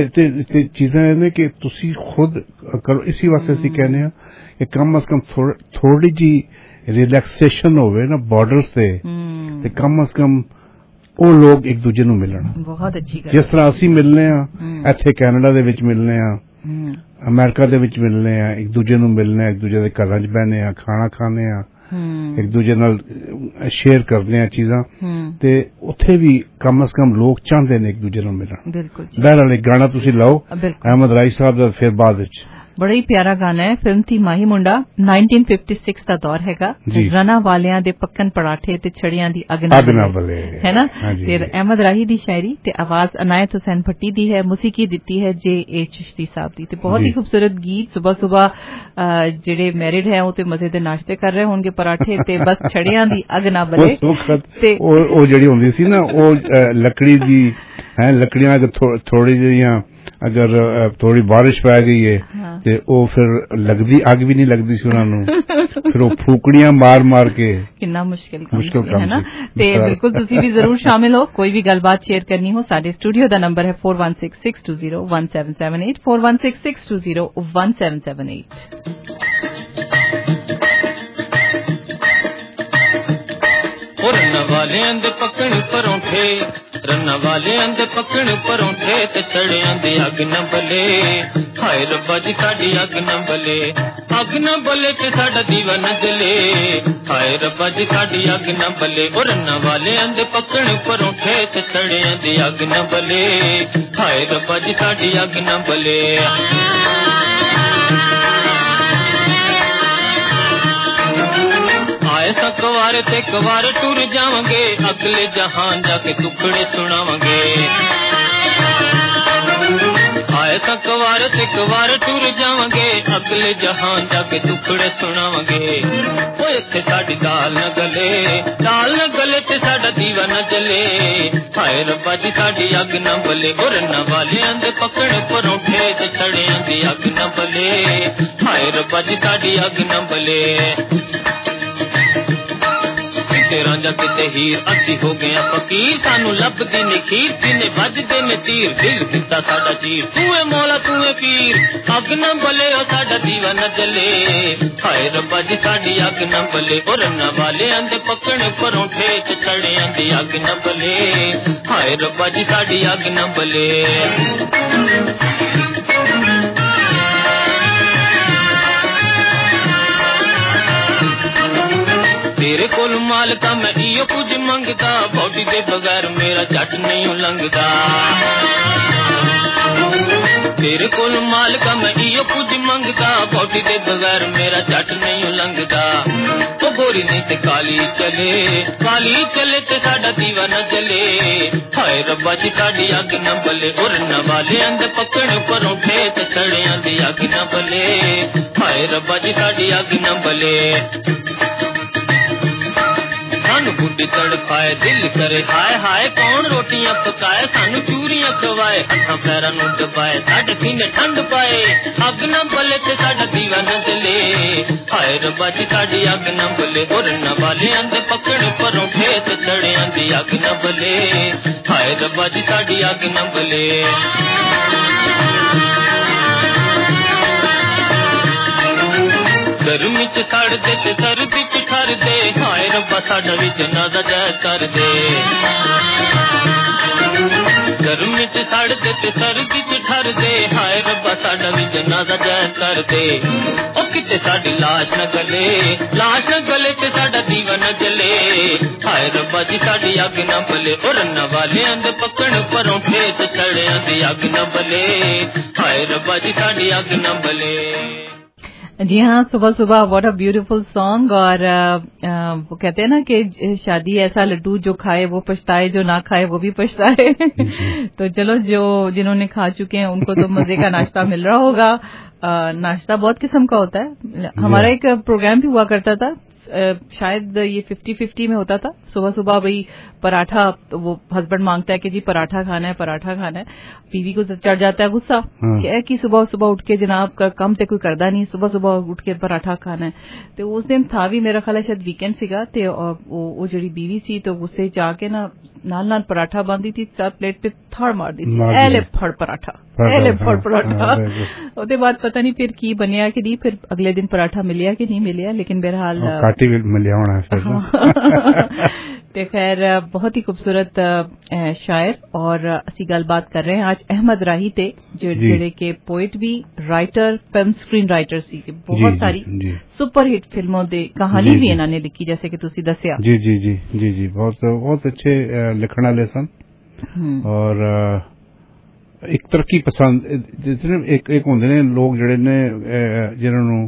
है चीजें ने कि तुसी खुद करो इसी वास्ते ਅਸੀਂ कहने कि कम अज कम थोड़ी जी रिलैक्सेशन होवे ना बॉर्डर्स ते ते कम अज कम ਉਹ ਲੋਕ ਇੱਕ ਦੂਜੇ ਨੂੰ ਮਿਲਣ ਬਹੁਤ ਅੱਛੀ ਗੱਲ ਜਿਸ ਤਰ੍ਹਾਂ ਅਸੀਂ ਮਿਲਨੇ ਆ ਇੱਥੇ ਕੈਨੇਡਾ ਦੇ ਵਿੱਚ ਮਿਲਨੇ ਆ ਅਮਰੀਕਾ ਦੇ ਵਿੱਚ ਮਿਲਨੇ ਆ ਇੱਕ ਦੂਜੇ ਨੂੰ ਮਿਲਨੇ ਆ ਇੱਕ ਦੂਜੇ ਦੇ ਘਰਾਂ 'ਚ ਬਹਿਨੇ ਆ ਖਾਣਾ ਖਾਣੇ ਆ ਇੱਕ ਦੂਜੇ ਨਾਲ ਸ਼ੇਅਰ ਕਰਦੇ ਆ ਚੀਜ਼ਾਂ ਤੇ ਉੱਥੇ ਵੀ ਕਮ ਅਸ ਕਮ ਲੋਕ ਚਾਹੁੰਦੇ ਨੇ ਇੱਕ ਦੂਜੇ ਨੂੰ ਮਿਲਣ ਬਿਲਕੁਲ ਬਹਿਰਹਾਲ ਇੱਕ ਗਾਣਾ ਤੁਸੀਂ ਲਾਓ ਅਹਿਮਦ ਰਾਈ ਸਾਹਿਬ ਦਾ ਫਿਰ ਬਾਅਦ ਵਿੱਚ बड़ा ही प्यारा गाना है फिल्म थी Mahi Munda nineteen fifty six का दौर हैगा रना वालियां दे पक्कन पराठे ते छड़ियां दी अग ना बले है ना फिर अहमद राही दी शायरी ते आवाज अनायत हुसैन भट्टी दी है मौसीकी दिती है जे ए चिश्ती साहब दी ते बहुत ही खूबसूरत गीत सुबह सुबह जेड़े मैरिड है वो ते मजे दे नाश्ते कर रहे होंगे पराठे ते बस छड़ियां दी अग ना बले ते ओ जेड़ी हुंदी सी ना ओ लकड़ी दी है लकड़ियां थोड़ी जिहियां अगर थोड़ी बारिश पै गई है ते ओ फिर लगदी अग भी नहीं लगदी सी उन्हां नूं फिर ओ फूकड़ियां मार मार के कितना मुश्किल मुश्किल है ना ते बिल्कुल तुसी भी जरूर शामिल हो कोई भी गलबात शेयर करनी हो साडे स्टूडियो दा नंबर है four one six six two zero one seven seven eight four one six six two zero one seven seven eight रन वालियां दे पकड़ परौंठे रन वालियां दे पकड़ परौंठे ते छड़ियां दी अग न बले हाय रब्बा जी साडी अग न बले अग न बले ते साडा दीवा न जले हाय रब्बा जी साडी अग न बले ओ रन वालियां दे पकड़ परौंठे ते छड़ियां दी अग न बले हाय रब्बा जी साडी अग न बले ऐसा कवार ते कवार टुर जावांगे अगले जहान जाके टुकड़े सुनावांगे ऐसा कवार ते कवार टुर जावांगे अगले जहान जाके टुकड़े सुनावांगे ओए इत्थे साडी दाल न गले दाल न गले ते साडा दीवा न जले हाय रब्बा जी साडी अग न बले ओ रन्ना वालियां दे पकड़ परौंठे ते छड़ियां दी अग न बले हाय रब्बा जी साडी अग न बले रांझा किते हीर असी हो गया फकीर सानू लभदी ने खीर सीने वजदे ने तीर दिल दिता साडा चीर तूए मौला तूए पीर अग न बले ओ साडा दीवा न जले हाय रब्बा जी साडी अग न बले ओ रन्ना वालियां दे पकड़ परौंठे ते छड़ियां दी अग न बले हाय रब्बा जी साडी अग न बले तेरे कोल ਮਾਲਕਾ ਮੈਂ ਇਹੋ ਕੁਝ ਮੰਗਦਾ ਬੋਡੀ ਦੇ ਬਗੈਰ ਮੇਰਾ ਜੱਟ ਨਹੀਂ ਲੰਘਦਾ ਤੇਰੇ ਕੋਲ ਮਾਲਕਾ ਮੈਂ ਇਹੋ ਕੁਝ ਮੰਗਦਾ ਬੋਡੀ ਦੇ ਬਗੈਰ ਮੇਰਾ ਜੱਟ ਨਹੀਂ ਲੰਘਦਾ ਉਹ ਗੋਰੀ ਨਹੀਂ ਤੇ ਕਾਲੀ ਚਲੇ ਕਾਲੀ ਚਲੇ ਤੇ ਸਾਡਾ ਦੀਵਾ ਨਾ ਜਲੇ ਹਾਏ ਰੱਬਾ ਜੀ ਸਾਡੀ ਅੱਗ ਨਾ ਬਲੇ ਉਰਨ ਵਾਲਿਆਂ ਦੇ ਪੱਕਣ ਪਰੌਂਠੇ ਤੇ ਛੜਿਆਂ ਦੀ ਅੱਗ ਨਾ ਬਲੇ ਹਾਏ ਰੱਬਾ ਜੀ ਸਾਡੀ ਅੱਗ ਨਾ ਬਲੇ ਸਾਨੂੰ ਬੁੱਢੀ ਤੜਫਾਏ ਦਿਲ ਕਰੇ ਹਾਏ ਹਾਏ ਕੌਣ ਰੋਟੀਆਂ ਪਕਾਏ ਸਾਨੂੰ ਚੂਰੀਆਂ ਖਵਾਏ ਹੱਥਾਂ ਪੈਰਾਂ ਨੂੰ ਦਬਾਏ ਸਾਡੇ ਸੀਨੇ ਠੰਡ ਪਾਏ ਅੱਗ ਨਾ ਬਲੇ ਤੇ ਸਾਡਾ ਦੀਵਾ ਨਾ ਜਲੇ ਹਾਏ ਰੱਬਾ ਜੀ ਸਾਡੀ ਅੱਗ ਨਾ ਬਲੇ ਉਰਨ ਵਾਲਿਆਂ ਦੇ ਪੱਕਣ ਪਰੌਂਠੇ ਤੇ ਛੜਿਆਂ ਦੀ ਅੱਗ ਨਾ ਬਲੇ ਹਾਏ ਰੱਬਾ ਜੀ ਸਾਡੀ ਅੱਗ ਨਾ ਬਲੇ ਗਰਮੀ ਚ ਸੜਦੇ ਤੇ ਸਰਦੀ ਚ ਠਰਦੇ ਹਾਏ ਰੱਬਾ ਸਾਡਾ ਵੀ ਜਨਾਜ਼ਾ ਜੈ ਕਰਦੇ ਗਰਮੀ ਚ ਸੜਦੇ ਤੇ ਸਰਦੀ ਚ ਠਰਦੇ ਹਾਏ ਰੱਬਾ ਸਾਡਾ ਵੀ ਜਨਾਜ਼ਾ ਜੈ ਕਰਦੇ ਉਹ ਕਿਤੇ ਸਾਡੀ ਲਾਸ਼ ਨਾ ਗਲੇ ਲਾਸ਼ ਨਾ ਗਲੇ ਤੇ ਸਾਡਾ ਦੀਵਾ ਨਾ ਜਲੇ ਹਾਏ ਰੱਬਾ ਜੀ ਸਾਡੀ ਅੱਗ ਨਾ ਬਲੇ ਉਰਨ ਵਾਲਿਆਂ ਦੇ ਪੱਕਣ ਪਰੌਂਠੇ ਤੇ ਛੜਿਆਂ ਦੀ ਅੱਗ ਨਾ ਬਲੇ ਹਾਏ ਰੱਬਾ ਜੀ ਸਾਡੀ ਅੱਗ ਨਾ ਬਲੇ جی ہاں صبح صبح واٹ اے بیوٹیفل سانگ اور وہ کہتے ہیں نا کہ شادی ایسا لڈو جو کھائے وہ پچھتائے جو نہ کھائے وہ بھی پچھتائے تو چلو جو جنہوں نے کھا چکے ہیں ان کو تو مزے کا ناشتہ مل رہا ہوگا ناشتہ بہت قسم کا ہوتا ہے ہمارا ایک پروگرام بھی ہوا کرتا تھا شاید یہ ففٹی ففٹی میں ہوتا تھا صبح صبح بھائی پراٹھا وہ ہسبینڈ مانگتا ہے کہ جی پراٹھا کھانا ہے پراٹھا کھانا ہے بیوی کو چڑھ جاتا ہے غصہ کہ صبح صبح اٹھ کے جناب کا کم تے کوئی کردا نہیں صبح صبح اٹھ کے پراٹھا کھانا ہے تو اس دن تھا بھی میرا خیال ہے شاید ویکینڈ سیگا تے وہ جڑی بیوی سی تو غصے جا کے نا نال نال پراٹھا باندھی تھی ساتھ پلیٹ پہ تھڑ مار دی تھی اے لے پھڑ پراٹھا اے لے پھڑ پراٹھا اس بعد پتہ نہیں پھر کی بنیا کہ نہیں پھر اگلے دن پراٹھا ملیا کہ نہیں ملیا لیکن بہرحال کاٹی ملیا ہونا ہے تے خیر بہت ہی خوبصورت شاعر اور اسی گل بات کر رہے ہیں آج احمد راہی تے جڑے کہ پوئٹ بھی رائٹر فلم اسکرین رائٹر سی بہت ساری سپر ہٹ فلموں دے کہانی بھی انہوں نے لکھی جیسے کہ تسی دسیا جی جی جی جی جی بہت بہت اچھے لکھن والے سن اور ایک ترقی پسند ایک ایک ہوندے نے لوگ جڑے نے جنہاں نوں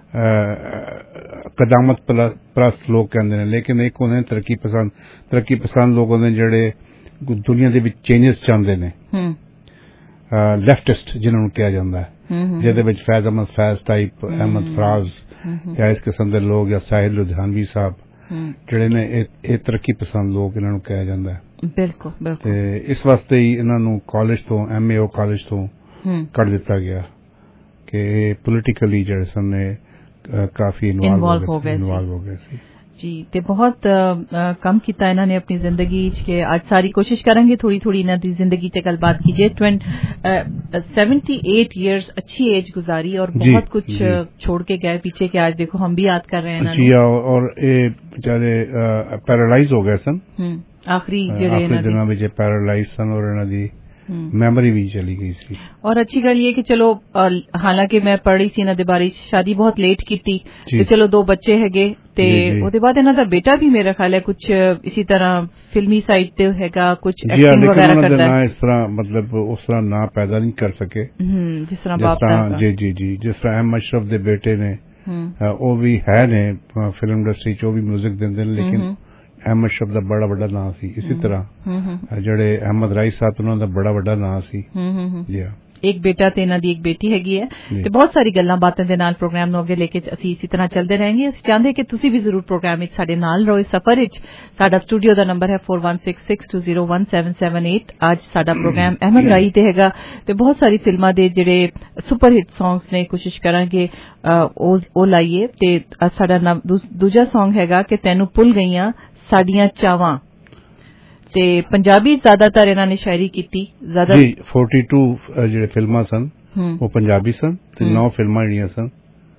قدامت پرست لوگ کہندے نے لیکن ایک ہوندے ترقی پسند ترقی پسند لوگ ہوندے جڑے دنیا دے وچ چینجز چاہندے نے لیفٹسٹ جنہاں نوں کہا جاندا ہے جہدے وچ فیض احمد فیض ٹائپ احمد فراز یا اس قسم دے لوگ یا ساحل لدھیانوی صاحب جڑے نے اے ترقی پسند لوگ انہاں نوں کہا جاندا ہے بالکل بالکل اس واسطے ہی انہاں نوں کالج تو ایم اے او کالج تو کر دتا گیا کہ پولیٹیکلی جڑے سن نے کافی انوالو ہو گئے انوالو ہو گئے سی جی تے بہت کم کیتا انہوں نے اپنی زندگی کہ آج ساری کوشش کریں گے تھوڑی تھوڑی انہوں دی زندگی تے گل بات کیجیے سیونٹی ایٹ ایئرز اچھی ایج گزاری اور بہت کچھ چھوڑ کے گئے پیچھے کہ آج دیکھو ہم بھی یاد کر رہے ہیں جی اور اے بیچارے پیرالائز ہو گئے سن آخری جڑے آخری دنوں وچ پیرالائز سن اور انہاں دی میموری بھی چلی گئی سی اور اچھی گل یہ کہ چلو حالانکہ میں پڑھی سی انہاں دے بارے شادی بہت لیٹ کیتی تے چلو دو بچے ہگے تے او دے بعد انہاں دا بیٹا بھی میرا خیال ہے کچھ اسی طرح فلمی سائڈ تے ہےگا کچھ ایکٹنگ وغیرہ کرتا ہے اس طرح مطلب اس طرح نہ پیدا نہیں کر سکے جس طرح باپ کا جی جی جی جس طرح احمد اشرف دے بیٹے نے وہ بھی ہے نے فلم انڈسٹری چ بھی میوزک دیندے نے لیکن احمد اشرف دا بڑا بڑا نام سی اسی طرح جڑے احمد رائی صاحب انہاں دا بڑا بڑا نام سی جی ایک بیٹا تے انہاں دی ایک بیٹی ہیگی ہے تے بہت ساری گلاں باتیں دے نال پروگرام نوں اگے لے کے اسی اسی طرح چلدے رہیں گے اسی چاہندے کہ تسی بھی ضرور پروگرام وچ ساڈے نال رہو سفر وچ ساڈا اسٹوڈیو دا نمبر ہے four one six six two zero one seven seven eight آج ساڈا پروگرام احمد رائی تے ہیگا تے بہت ساری فلماں دے جڑے سپر ہٹ سانگز نے کوشش کران گے او لائیے تے ساڈا دوجا سانگ ہیگا کہ تینوں بھول گئیاں ساڈیاں چاواں تے پنجابی زیادہ تر انہاں نے شاعری کیتی زیادہ جی فورٹی ٹو جڑے فلماں سن وہ پنجابی سن تے نو فلماں جڑیاں سن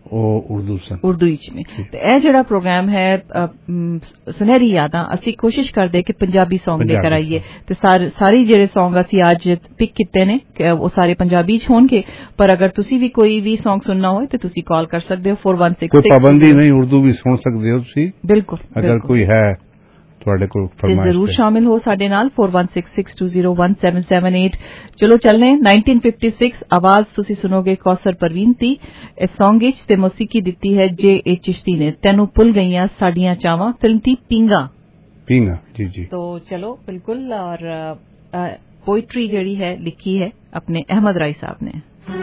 ਉਹ ਉਰਦੂ ਸਨ ਉਰਦੂ ਵਿੱਚ ਨੇ ਤੇ ਇਹ ਜਿਹੜਾ ਪ੍ਰੋਗਰਾਮ ਹੈ ਸੁਨਹਿਰੀ ਯਾਦਾਂ ਅਸੀਂ ਕੋਸ਼ਿਸ਼ ਕਰਦੇ ਕਿ ਪੰਜਾਬੀ ਸੌਂਗ ਲੈ ਕੇ ਆਈਏ ਤੇ ਸਾਰੇ ਜਿਹੜੇ ਸੌਂਗ ਅਸੀਂ ਅੱਜ ਪਿਕ ਕੀਤੇ ਨੇ ਉਹ ਸਾਰੇ ਪੰਜਾਬੀ ਚ ਹੋਣਗੇ ਪਰ ਅਗਰ ਤੁਸੀਂ ਵੀ ਕੋਈ ਵੀ ਸੌਂਗ ਸੁਣਨਾ ਹੋਏ ਤੇ ਤੁਸੀਂ ਕਾਲ ਕਰ ਸਕਦੇ ਹੋ four one six six ਕੋਈ ਪਾਬੰਦੀ ਨਹੀਂ ਉਰਦੂ ਵੀ ਸੁਣ ਸਕਦੇ ਹੋ ਤੁਸੀਂ ਬਿਲਕੁਲ ਅਗਰ ਕੋਈ ਹੈ ਤੁਹਾਡੇ ਕੋਲ ਫਰਮਾਇਸ਼ ਜ਼ਰੂਰ ਸ਼ਾਮਿਲ ਹੋ ਸਾਡੇ ਨਾਲ four one six six two zero one seven seven eight ਚਲੋ ਚੱਲਨੇ nineteen fifty-six ਆਵਾਜ਼ ਤੁਸੀਂ ਸੁਣੋਗੇ ਕੌਸਰ ਪਰਵੀਨ ਦੀ ਇਸ ਸੌਂਗ ਵਿੱਚ ਤੇ ਮੌਸੀਕੀ ਦਿੱਤੀ ਹੈ ਜੇ ਏ ਚਿਸ਼ਤੀ ਨੇ ਤੈਨੂੰ ਭੁੱਲ ਗਈਆਂ ਸਾਡੀਆਂ ਚਾਵਾਂ ਫਿਲਮ ਦੀ ਪਿੰਗਾ ਪਿੰਗਾ ਜੀ ਜੀ तो चलो बिल्कुल और पोइट्री जड़ी है लिखी है अपने अहमद राय साहब ने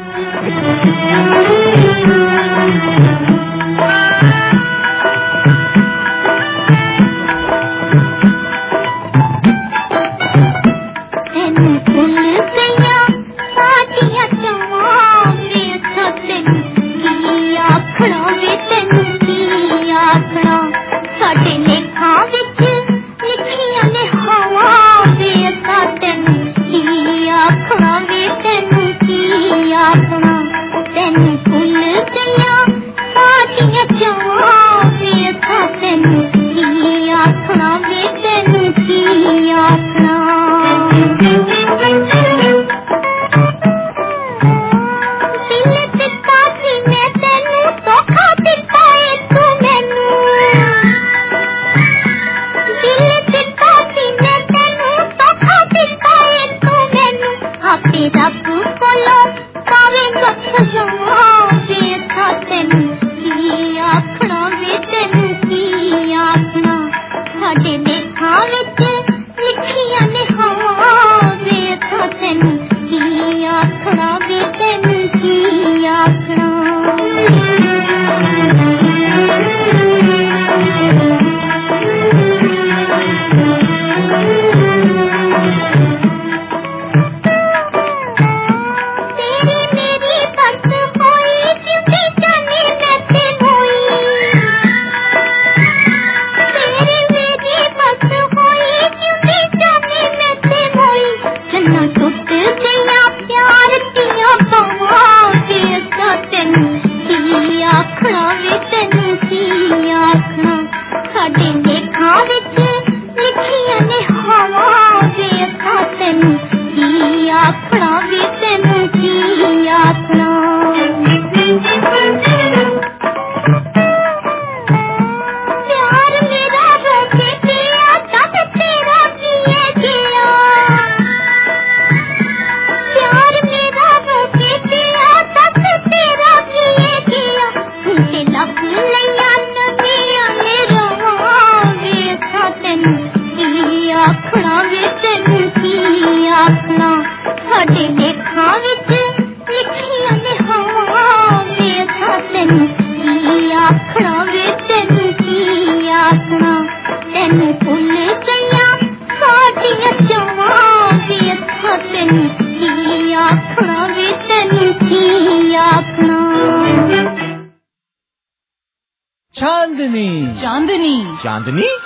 Chandni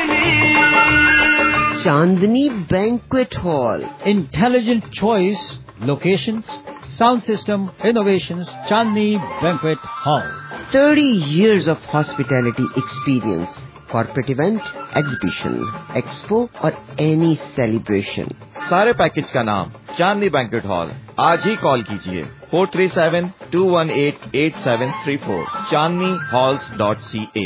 Chandni Banquet Hall. Intelligent choice, locations, sound system, innovations. Chandni Banquet Hall. thirty years of hospitality experience. Corporate event, exhibition, expo और any celebration. सारे पैकेज का नाम चांदनी बैंक्वेट हॉल. आज ही कॉल कीजिए four three seven two one eight eight seven three four chandni halls dot c a.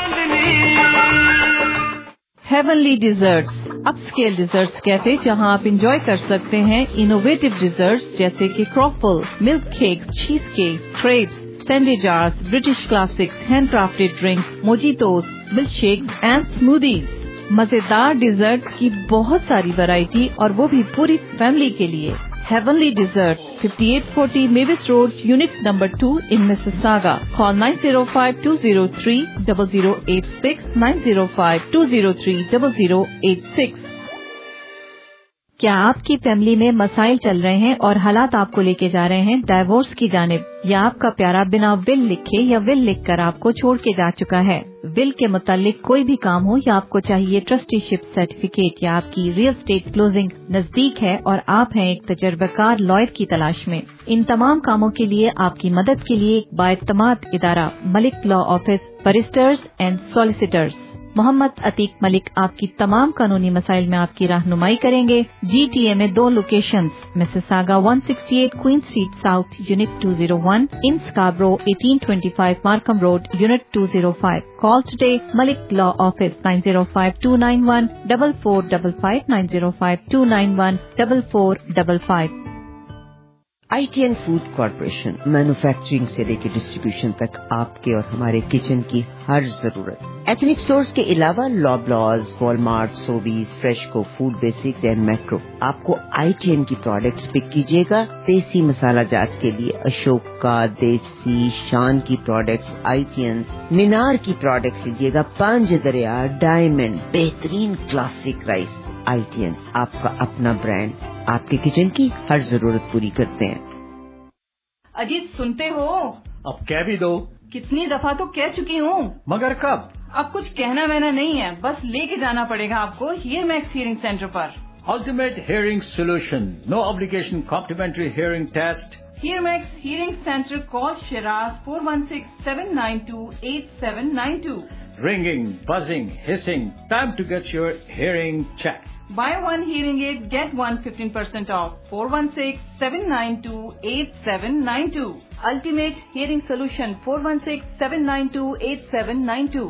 Heavenly desserts upscale desserts cafe जहां आप enjoy कर सकते हैं इनोवेटिव डिजर्ट्स जैसे कि croffle, milk cake, cheese cake, crepes, sandwich jars, British classics, hand crafted drinks, mojitos, milk shakes and smoothies. मजेदार desserts की बहुत सारी वैरायटी और वो भी पूरी फैमिली के लिए. Heavenly Dessert, fifty-eight forty Mavis Road, Unit Number two in Mississauga. Call nine zero five two zero three zero zero eight six, nine zero five two zero three zero zero eight six. क्या आपकी family में मसाइल चल रहे हैं और हालात आपको लेके जा रहे हैं डाइवोर्स की जानिब, या आपका प्यारा बिना विल लिखे या विल लिखकर आपको छोड़ के जा चुका है? विल के मुतालिक कोई भी काम हो या आपको चाहिए ट्रस्टीशिप सर्टिफिकेट, या आपकी रियल एस्टेट क्लोजिंग नजदीक है और आप हैं एक तजर्बाकार लॉयर की तलाश में, इन तमाम कामों के लिए आपकी मदद के लिए एक बाएतमाद इदारा Malik law office, barristers and solicitors Mohammad Atiq Malik आपकी तमाम कानूनी मसाइल में आपकी रहनुमाई करेंगे। जीटीए में दो locations, Mississauga one sixty-eight queen street south unit two oh one, in Scarborough eighteen twenty-five Markham road unit two oh five. Call today Malik Law Office nine oh five two nine one four four five five nine oh five two nine one four four five five. ITN food corporation manufacturing से लेकर distribution तक आपके और हमारे kitchen की हर जरूरत। Ethnic stores के अलावा Loblaws, Walmart, Sobeys, FreshCo, food basics and macro. आपको आईटीएन की प्रोडक्ट्स पिक कीजिएगा। देसी मसाला जात के लिए अशोका, देसी, शान की प्रोडक्ट्स, आईटीएन, मीनार की प्रोडक्ट्स लीजिएगा। पांच दरिया, डायमंड, बेहतरीन क्लासिक राइस। आईटीएन आपका अपना ब्रांड, आपके किचन की हर जरूरत पूरी करते हैं। अजीत सुनते हो? अब कह भी दो। कितनी दफा तो कह चुकी हूँ, मगर कब? अब कुछ कहना वहना नहीं है, बस लेके जाना पड़ेगा आपको हियर मैक्स हियरिंग सेंटर पर। Ultimate hearing solution, no obligation complimentary hearing test. Hear max hearing centre, call Shiraz four one six seven nine two eight seven nine two. Ringing, buzzing, hissing, time to get your hearing checked. Buy one hearing aid, get one fifteen percent off. four one six seven nine two eight seven nine two. Ultimate Hearing Solution, four one six seven nine two eight seven nine two.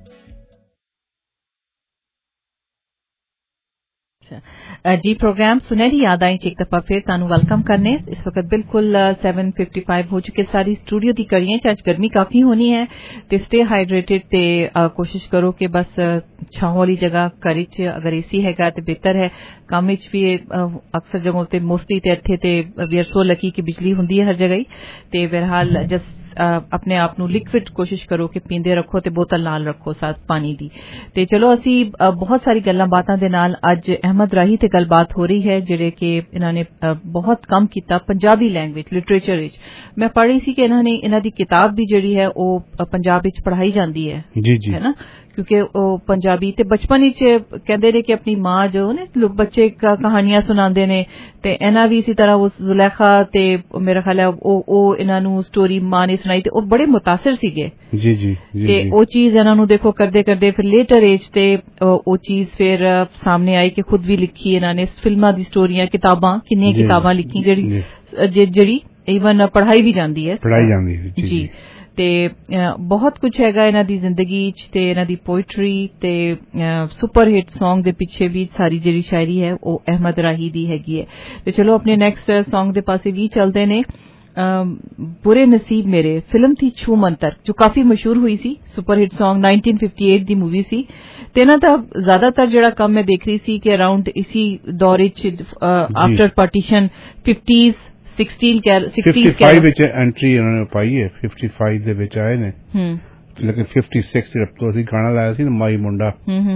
जी programme सुनहरी याद आई एक दफा फिर तानू welcome करने। इस वक्त बिल्कुल seven fifty-five हो चुके, सारी स्टूडियो दी करिए। आज गर्मी काफी होनी है ते स्टे हाइड्रेटेड ते कोशिश करो कि बस छां वाली जगह घर च अगर एसी हैगा ते बेहतर है। काम विच भी अक्सर जगहों ते मोस्टली ते इत्थे ते वियरसो लगी कि बिजली हुंदी है हर जगह ते बहरहाल जस अपने आप ਨੂੰ ਲਿਕਵਿਡ ਕੋਸ਼ਿਸ਼ ਕਰੋ ਕਿ ਪੀਂਦੇ ਰੱਖੋ ਤੇ ਬੋਤਲ ਨਾਲ ਰੱਖੋ ਸਾਥ ਪਾਣੀ ਦੀ। ਤੇ ਚਲੋ ਅਸੀਂ ਬਹੁਤ ਸਾਰੀ ਗੱਲਾਂ ਬਾਤਾਂ ਦੇ ਨਾਲ ਅੱਜ ਅਹਿਮਦ ਰਾਹੀ ਤੇ ਗੱਲਬਾਤ ਹੋ ਰਹੀ ਹੈ ਜਿਹੜੇ ਕਿ ਇਹਨਾਂ ਨੇ ਬਹੁਤ ਕੰਮ ਕੀਤਾ ਪੰਜਾਬੀ ਲੈਂਗੁਏਜ ਲਿਟਰੇਚਰ ਵਿੱਚ। ਮੈਂ ਪੜ੍ਹ ਰਹੀ ਸੀ ਕਿ ਇਹਨਾਂ ਨੇ ਇਹਨਾਂ ਦੀ ਕਿਤਾਬ ਵੀ ਜਿਹੜੀ ਹੈ ਉਹ ਪੰਜਾਬ ਵਿੱਚ ਪੜ੍ਹਾਈ ਜਾਂਦੀ ਹੈ ਜੀ ਜੀ, ਹੈ ਨਾ, क्योंकि पंजाबी ते बचपन च कहते ने कि अपनी मां जो ने लोग बच्चे कहानियां सुनाते ने ते इन्हां भी इसी तरह उस जुलेखा ते मेरा ख्याल है ओ इन्हां नू स्टोरी मां ने सुनाई ते ओ बड़े मुतासिर सीगे जी जी जी ते ओ चीज इन्हां नू देखो करदे करदे फिर लेटर एज ते ओ चीज फिर सामने आई कि खुद भी लिखी इन्हां ने फिल्मां दी स्टोरियां, किताबां, किन्नियां किताबां लिखी जेड़ी जेड़ी इवन पढ़ाई भी जांदी है पढ़ाई जांदी है जी। ਤੇ ਬਹੁਤ ਕੁਝ ਹੈਗਾ ਇਹਨਾਂ ਦੀ ਜ਼ਿੰਦਗੀ 'ਚ ਤੇ ਇਹਨਾਂ ਦੀ ਪੋਇਟਰੀ ਤੇ ਸੁਪਰ ਹਿੱਟ Song ਦੇ ਪਿੱਛੇ ਵੀ ਸਾਰੀ ਜਿਹੜੀ ਸ਼ਾਇਰੀ ਹੈ ਉਹ ਅਹਿਮਦ ਰਾਹੀ ਦੀ ਹੈਗੀ ਹੈ। ਤੇ ਚਲੋ ਆਪਣੇ ਨੈਕਸਟ Song ਦੇ ਪਾਸੇ ਵੀ ਚੱਲਦੇ ਨੇ। बुरे नसीब मेरे फिल्म थी छू मंतर जो काफी मशहूर हुई सी, super hit Song nineteen fifty-eight दी मूवी सी ते ना ता ज्यादातर जेड़ा काम मैं देख रही सी कि अराउंड इसी दौर after partition fifties sixteen fifty-five ਵਿੱਚ ਐਂਟਰੀ ਉਹਨਾਂ ਨੇ ਪਾਈ ਹੈ। fifty-five ਦੇ ਵਿੱਚ ਆਏ ਨੇ ਲੇਕਿਨ fifty-six ਜਦ ਤੋਂ ਅਸੀਂ ਗਾਣਾ ਲਾਇਆ ਸੀ ਨਾ ਮਾਈ ਮੁੰਡਾ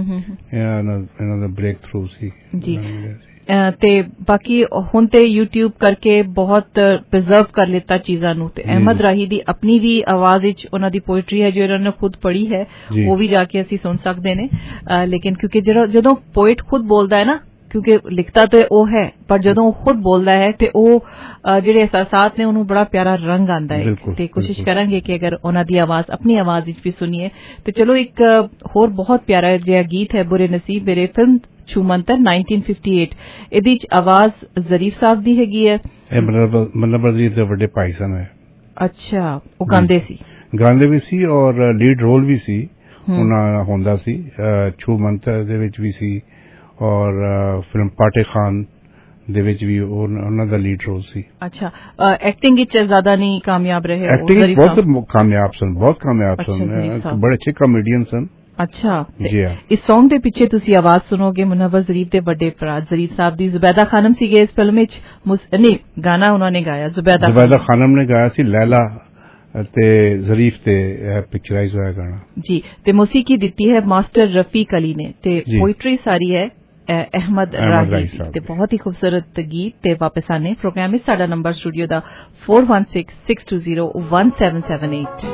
ਇਹਨਾਂ ਦਾ ਬ੍ਰੇਕ ਥਰੂ ਸੀ ਜੀ। ਤੇ ਬਾਕੀ ਹੁਣ ਤੇ YouTube ਕਰਕੇ ਬਹੁਤ ਪ੍ਰੀਜ਼ਰਵ ਕਰ ਲਿੱਤਾ ਚੀਜ਼ਾਂ ਨੂੰ ਤੇ ਅਹਿਮਦ ਰਾਹੀ ਦੀ ਆਪਣੀ ਵੀ ਆਵਾਜ਼ ਵਿੱਚ ਉਹਨਾਂ ਦੀ ਪੋਇਟਰੀ ਹੈ ਜੋ ਇਹਨਾਂ ਨੇ ਖੁਦ ਪੜ੍ਹੀ ਹੈ ਉਹ ਵੀ ਜਾ ਕੇ ਅਸੀਂ ਸੁਣ ਸਕਦੇ ਨੇ। ਲੇਕਿਨ ਕਿਉਂਕਿ ਜਦੋਂ ਪੋਇਟ ਖੁਦ ਬੋਲਦਾ ਹੈ ਨਾ, ਕਿਉਂਕਿ ਲਿਖਤਾ ਤੇ ਉਹ ਹੈ ਪਰ ਜਦੋਂ ਉਹ ਖੁਦ ਬੋਲਦਾ ਹੈ ਤੇ ਉਹ ਜਿਹੜੇ ਅਹਿਸਾਸਾਤ ਨੇ ਉਹਨੂੰ ਬੜਾ ਪਿਆਰਾ ਰੰਗ ਆਂਦਾ ਹੈ ਤੇ ਕੋਸ਼ਿਸ਼ ਕਰਾਂਗੇ ਕਿ ਅਗਰ ਉਹਨਾਂ ਦੀ ਆਵਾਜ਼ ਆਪਣੀ ਆਵਾਜ਼ ਵਿੱਚ ਵੀ ਸੁਣੀਏ। ਤੇ ਚਲੋ ਇੱਕ ਹੋਰ ਬਹੁਤ ਪਿਆਰਾ ਜਿਹਾ ਗੀਤ ਹੈ ਬੁਰੇ ਨਸੀਬ ਮੇਰੇ ਫਿਲਮ ਛੂ ਮੰਤਰ nineteen fifty-eight, ਇਹਦੇ ਵਿੱਚ ਆਵਾਜ਼ ਜ਼ਰੀਫ ਸਾਹਿਬ ਦੀ ਹੈਗੀ ਹੈ। ਇਹ ਮਤਲਬ ਅਜ਼ੀਜ਼ ਦੇ ਵੱਡੇ ਭਾਈ ਸਨ ਹੈ। ਅੱਛਾ, ਉਹ ਗਾਉਂਦੇ ਸੀ ਗਾਉਂਦੇ ਵੀ ਸੀ ਔਰ ਲੀਡ ਰੋਲ ਵੀ ਸੀ ਉਹਨਾਂ ਹੁੰਦਾ ਸੀ। ਛੂ ਮੰਤਰ ਦੇ ਵਿੱਚ ਵੀ ਸੀ ਔਰ ਫਿਲਮ ਪਾਟੇ ਖਾਨ ਦੇ ਵਿੱਚ ਵੀ ਉਹਨਾਂ ਦਾ ਲੀਡ ਰੋਲ ਸੀ। ਅੱਛਾ, ਐਕਟਿੰਗ ਵਿੱਚ ਜ਼ਿਆਦਾ ਨਹੀਂ ਕਾਮਯਾਬ ਰਹੇ? ਐਕਟਿੰਗ ਬਹੁਤ ਕਾਮਯਾਬ ਸਨ, ਬਹੁਤ ਕਾਮਯਾਬ ਸਨ, ਬੜੇ ਅੱਛੇ ਕਾਮੇਡੀਅਨ ਸਨ। ਅੱਛਾ, ਇਸ Song ਦੇ ਪਿੱਛੇ ਤੁਸੀਂ ਆਵਾਜ਼ ਸੁਣੋਗੇ ਮੁਨੱਵਰ ਜ਼ਰੀਫ ਦੇ ਵੱਡੇ ਭਰਾ ਜ਼ਰੀਫ ਸਾਹਿਬ ਦੀ। ਜ਼ੁਬੈਦਾ ਖਾਨਮ ਸੀਗੇ ਇਸ ਫਿਲਮ ਵਿੱਚ, ਨਹੀਂ ਗਾਣਾ ਉਹਨਾਂ ਨੇ ਗਾਇਆ ਜ਼ੁਬੈਦਾ ਜ਼ੁਬੈਦਾ ਖਾਨਮ ਨੇ ਗਾਇਆ ਸੀ। ਲੈਲਾ ਤੇ ਜ਼ਰੀਫ ਤੇ ਪਿਕਚਰਾਈਜ਼ ਹੋਇਆ ਗਾਣਾ ਜੀ। ਤੇ ਮੌਸੀਕੀ ਦਿੱਤੀ ਹੈ ਮਾਸਟਰ ਰਫੀਕ ਅਲੀ ਨੇ ਤੇ ਪੋਇਟਰੀ ਸਾਰੀ ਹੈ ਅਹਿਮਦ ਰਾਹੀ ਜੀ ਤੇ ਬਹੁਤ ਹੀ ਖੂਬਸੂਰਤ ਗੀਤ ਤੇ ਵਾਪਸ ਆਨੇ ਪ੍ਰੋਗਰਾਮ ਵਿੱਚ ਸਾਡਾ ਨੰਬਰ ਸਟੂਡੀਓ ਦਾ four one six six two zero one seven seven eight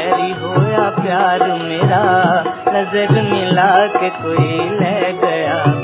नजर मिला के कोई ले गया